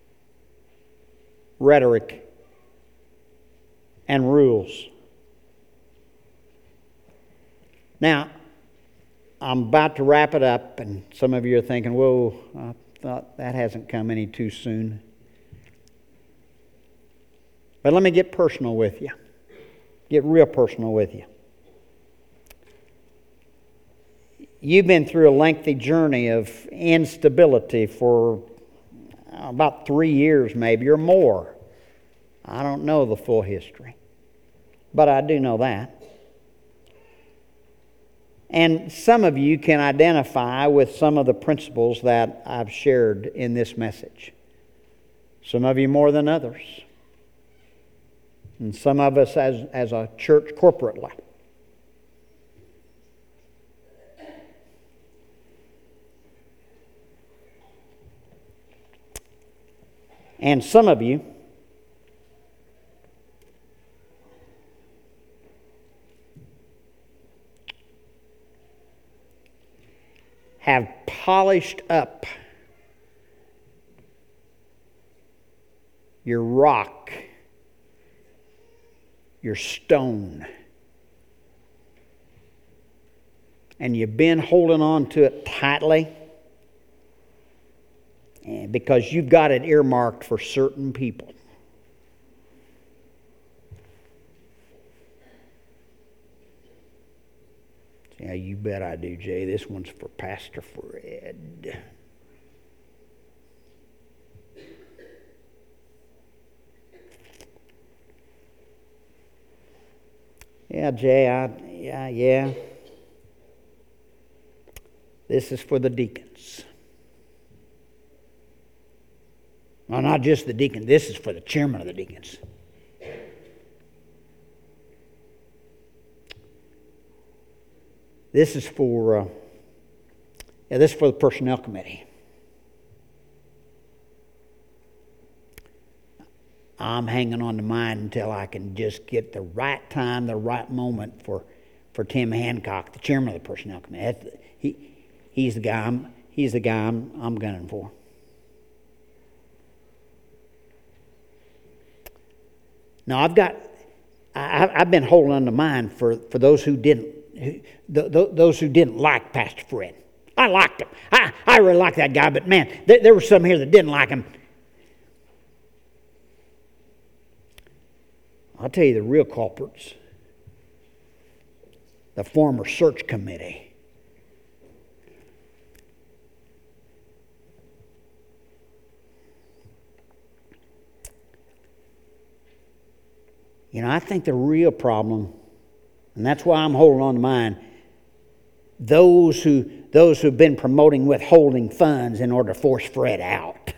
rhetoric and rules. Now, I'm about to wrap it up, and some of you are thinking, whoa, I thought that hasn't come any too soon. But let me get personal with you. Get real personal with you. You've been through a lengthy journey of instability for about three years maybe, or more. I don't know the full history, but I do know that. And some of you can identify with some of the principles that I've shared in this message. Some of you more than others. And some of us as, as a church corporately. And some of you have polished up your rock, your stone, and you've been holding on to it tightly because you've got it earmarked for certain people. Yeah, you bet I do, Jay. This one's for Pastor Fred. Yeah, Jay, I, yeah, yeah. This is for the deacons. Well, not just the deacons. This is for the chairman of the deacons. This is for, uh, yeah, this is for the personnel committee. I'm hanging on to mine until I can just get the right time, the right moment for, for Tim Hancock, the chairman of the personnel committee. That's, he, he's the guy. I'm, he's the guy I'm, I'm gunning for. Now I've got, I, I've been holding on to mine for, for those who didn't, who, th- th- those who didn't like Pastor Fred. I liked him. I, I really liked that guy, but man, there, there were some here that didn't like him. I'll tell you the real culprits. The former search committee. You know, I think the real problem, and that's why I'm holding on to mine, those who those who've been promoting withholding funds in order to force Fred out.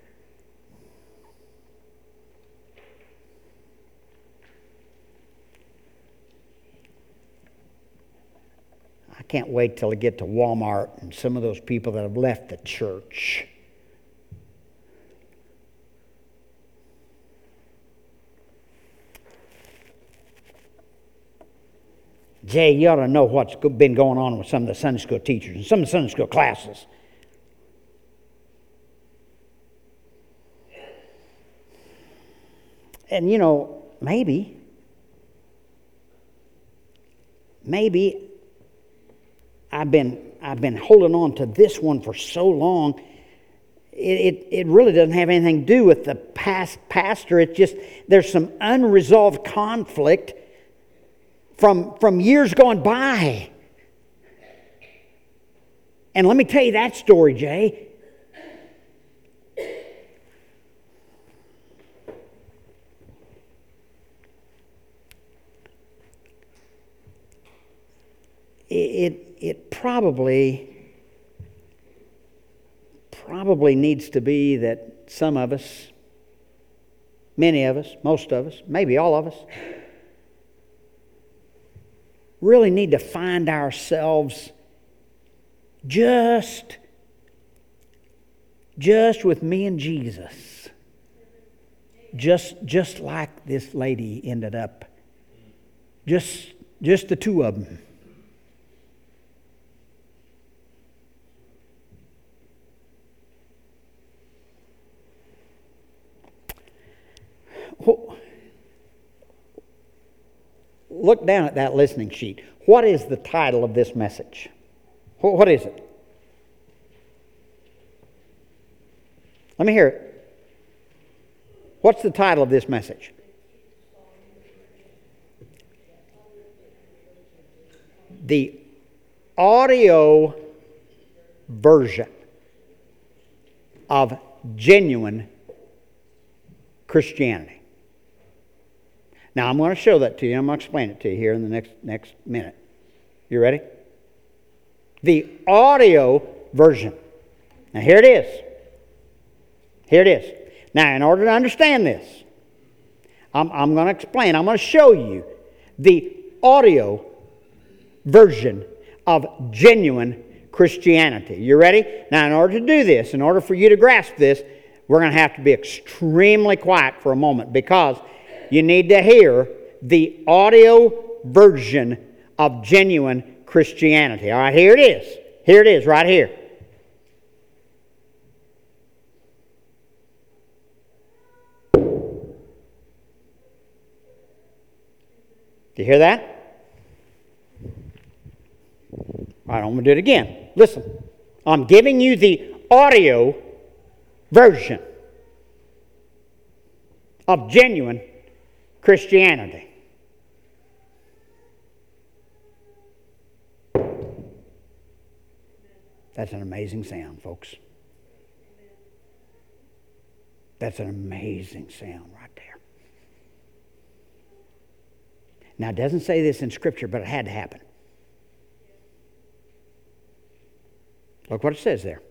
I can't wait till I get to Walmart and some of those people that have left the church. Jay, you ought to know what's been going on with some of the Sunday school teachers and some of the Sunday school classes. And you know, maybe, maybe I've been I've been holding on to this one for so long. it, it really doesn't have anything to do with the past pastor. It's just there's some unresolved conflict from, from years gone by. And let me tell you that story, Jay. It, it, it probably... probably needs to be that some of us, many of us, most of us, maybe all of us, really need to find ourselves just, just with me and Jesus. Just, just like this lady ended up. Just, just the two of them. Look down at that listening sheet. What is the title of this message? What is it? Let me hear it. What's the title of this message? The audio version of genuine Christianity. Now, I'm going to show that to you. I'm going to explain it to you here in the next, next minute. You ready? The audio version. Now, here it is. Here it is. Now, in order to understand this, I'm, I'm going to explain. I'm going to show you the audio version of genuine Christianity. You ready? Now, in order to do this, in order for you to grasp this, we're going to have to be extremely quiet for a moment because you need to hear the audio version of genuine Christianity. All right, here it is. Here it is, right here. Do you hear that? All right, I'm going to do it again. Listen, I'm giving you the audio version of genuine Christianity. That's an amazing sound, folks. That's an amazing sound right there. Now, it doesn't say this in Scripture, but it had to happen. Look what it says there.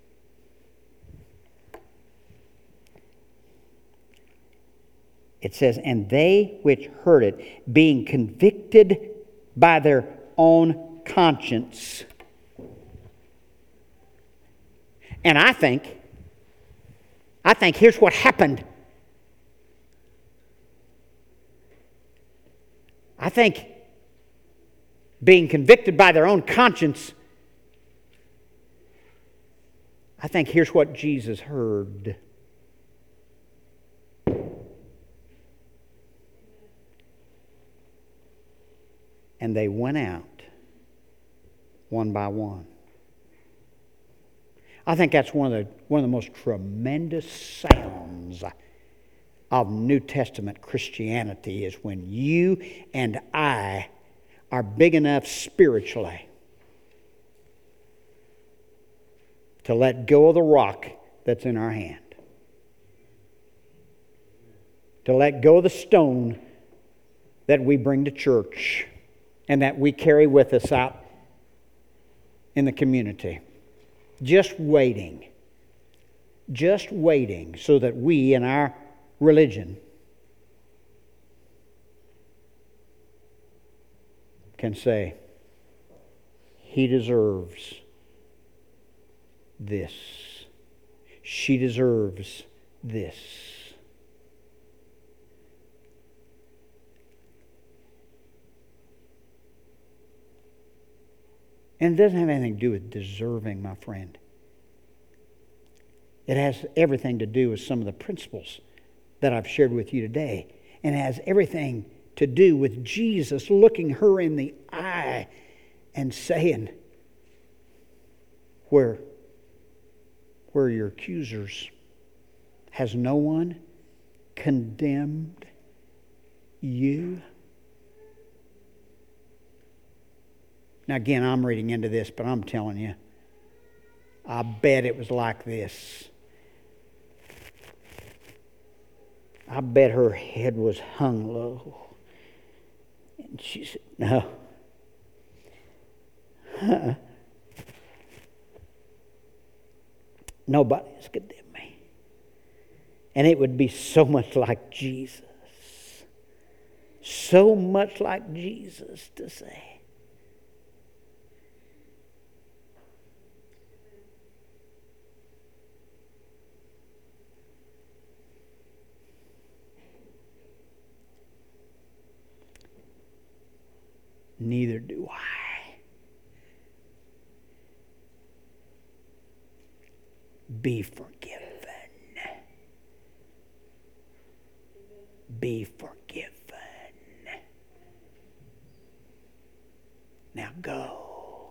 It says, and they which heard it, being convicted by their own conscience. And I think, I think here's what happened. I think being convicted by their own conscience, I think here's what Jesus heard. And they went out one by one. I think that's one of the one of the most tremendous sounds of New Testament Christianity is when you and I are big enough spiritually to let go of the rock that's in our hand. To let go of the stone that we bring to church and that we carry with us out in the community. Just waiting. Just waiting so that we in our religion can say, he deserves this. She deserves this. And it doesn't have anything to do with deserving, my friend. It has everything to do with some of the principles that I've shared with you today. And it has everything to do with Jesus looking her in the eye and saying, where, where your accusers, has no one condemned you? Now again, I'm reading into this, but I'm telling you, I bet it was like this. I bet her head was hung low. And she said, no. Uh-uh. Nobody has condemned me. And it would be so much like Jesus. So much like Jesus to say, neither do I. Be forgiven. Be forgiven. Now go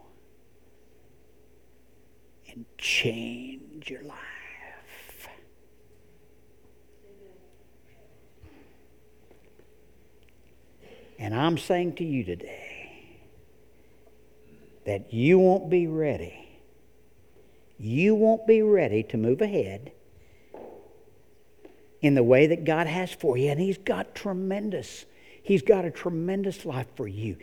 and change your life. And I'm saying to you today that you won't be ready. You won't be ready to move ahead in the way that God has for you. And He's got tremendous, He's got a tremendous life for you.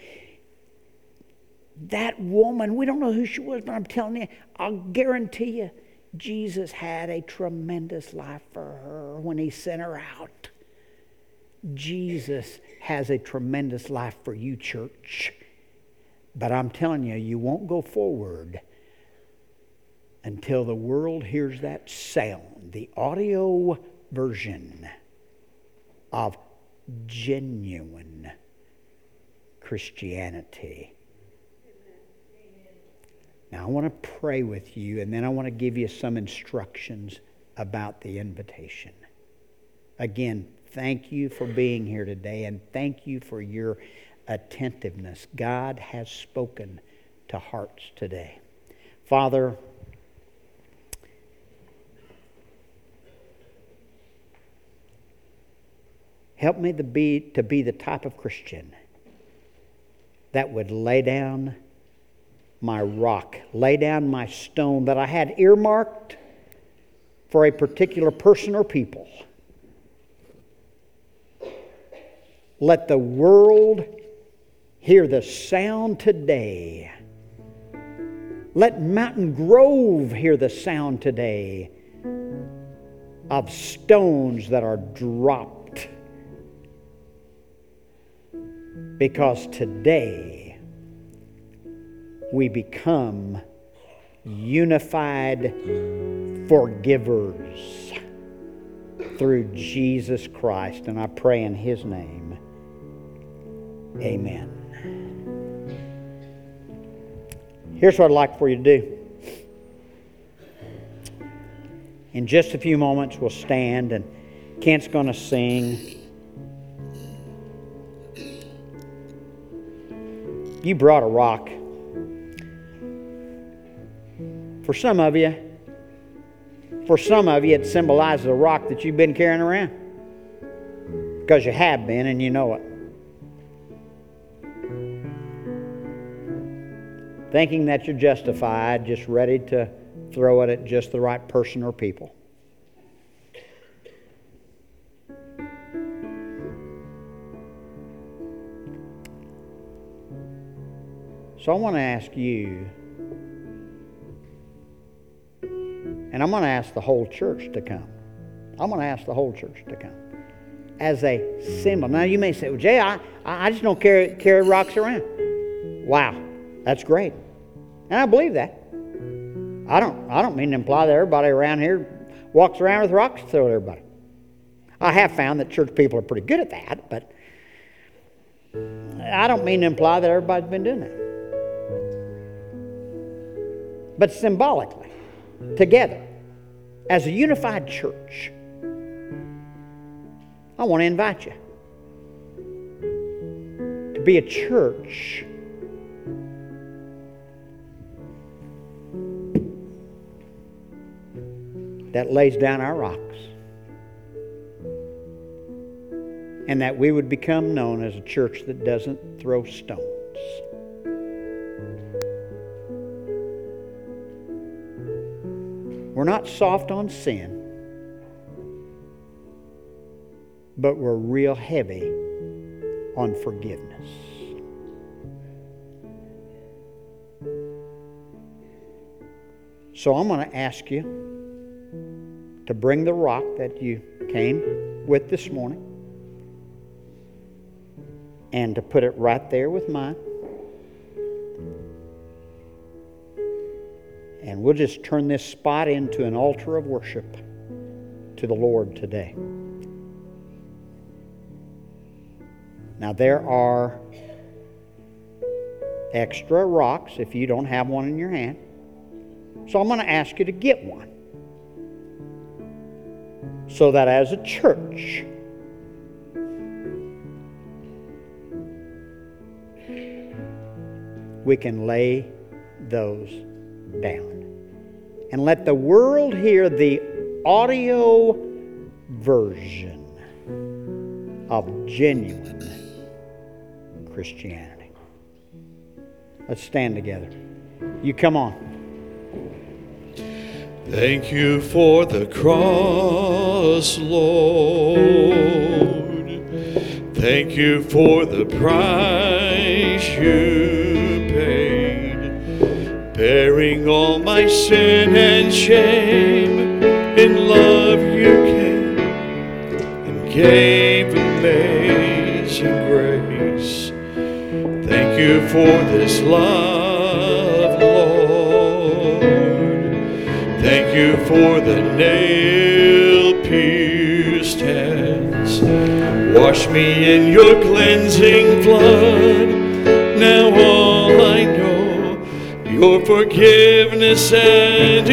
That woman, we don't know who she was, but I'm telling you, I'll guarantee you, Jesus had a tremendous life for her when He sent her out. Jesus has a tremendous life for you, church. But I'm telling you, you won't go forward until the world hears that sound, the audio version of genuine Christianity. Now I want to pray with you, and then I want to give you some instructions about the invitation. Again, thank you for being here today, and thank you for your attentiveness. God has spoken to hearts today. Father, help me to be, to be the type of Christian that would lay down my rock, lay down my stone that I had earmarked for a particular person or people. Let the world hear the sound today. Let Mountain Grove hear the sound today of stones that are dropped. Because today we become unified forgivers through Jesus Christ. And I pray in His name, amen. Here's what I'd like for you to do. In just a few moments, we'll stand, and Kent's going to sing. You brought a rock. For some of you, for some of you, it symbolizes a rock that you've been carrying around. Because you have been, and you know it. Thinking that you're justified, just ready to throw it at just the right person or people. So I want to ask you, and I'm going to ask the whole church to come. I'm going to ask the whole church to come as a symbol. Now you may say, well, Jay, I, I just don't carry, carry rocks around. Wow, that's great. And I believe that. I don't, I don't mean to imply that everybody around here walks around with rocks to throw at everybody. I have found that church people are pretty good at that, but I don't mean to imply that everybody's been doing that. But symbolically, together, as a unified church, I want to invite you to be a church that lays down our rocks, and that we would become known as a church that doesn't throw stones. We're not soft on sin, but we're real heavy on forgiveness. So I'm going to ask you to bring the rock that you came with this morning and to put it right there with mine. And we'll just turn this spot into an altar of worship to the Lord today. Now there are extra rocks if you don't have one in your hand. So I'm going to ask you to get one, so that as a church, we can lay those down and let the world hear the audio version of genuine Christianity. Let's stand together. You come on. Thank you for the cross, Lord. Thank you for the price you paid, bearing all my sin and shame. In love you came and gave amazing grace. Thank you for this love, Lord. Thank you for the nail-pierced hands. Wash me in your cleansing flood. Now all I know, your forgiveness and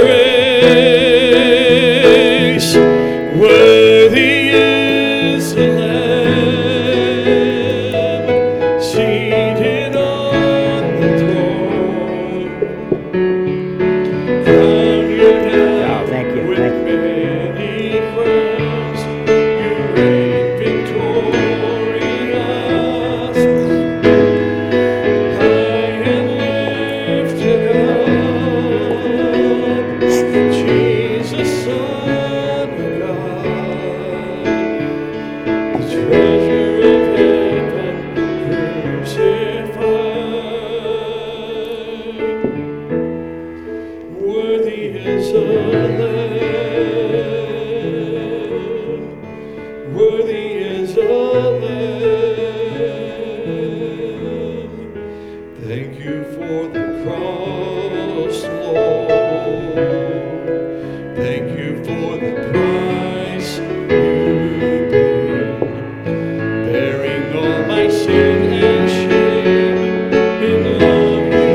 embrace. Worthy is the Lamb seated on the throne. Crown you down Thank you, with thank you. many crowns. You reign victorious. High and lifted up, Jesus, Son of God, the treasure of heaven crucified. Worthy is the Lamb, worthy is the Lamb. Thank you for the cross, Lord. Thank you for the price you paid, bearing all my sin and shame. In love you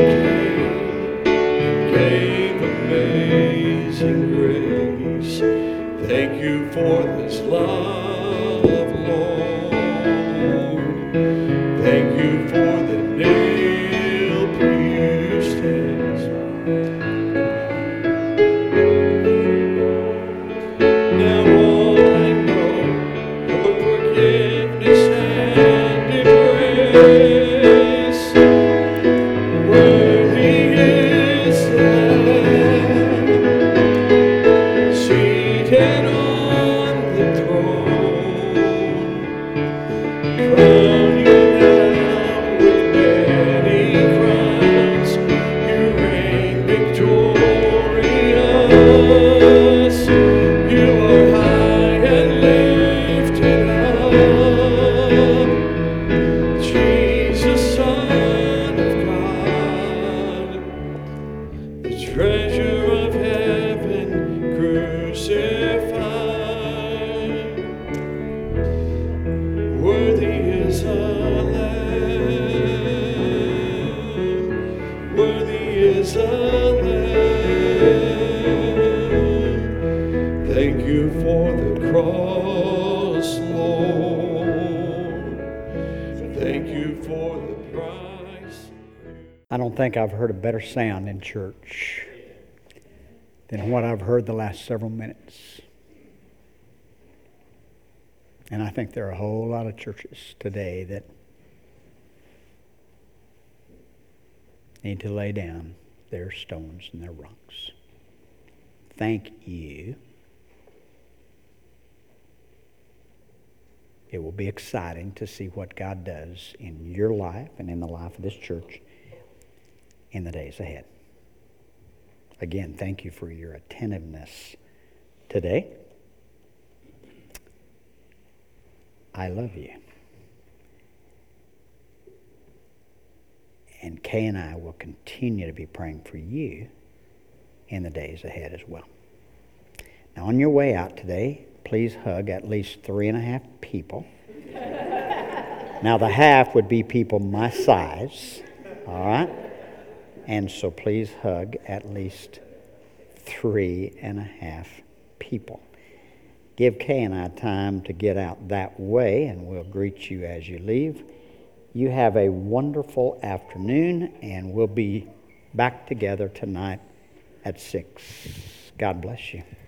came, gave amazing grace. Thank you for this love, Lord. Thank you for the nail-pierced hands. Now all I know, your forgiveness and embrace. Worthy is the Lamb seated on the throne. Crown you now with many crowns. You reign victorious. You are high and lifted up, Jesus, Son of God, the treasure of heaven crucified. Worthy is the Lamb, worthy is the Lamb. Thank you for the cross, Lord. Thank you for the price. I don't think I've heard a better sound in church than what I've heard the last several minutes. And I think there are a whole lot of churches today that need to lay down their stones and their rocks. Thank you. It will be exciting to see what God does in your life and in the life of this church in the days ahead. Again, thank you for your attentiveness today. I love you. And Kay and I will continue to be praying for you in the days ahead as well. Now, on your way out today, please hug at least three and a half people. Now, the half would be people my size, all right? And so please hug at least three and a half people. Give Kay and I time to get out that way, and we'll greet you as you leave. You have a wonderful afternoon, and we'll be back together tonight at six. God bless you.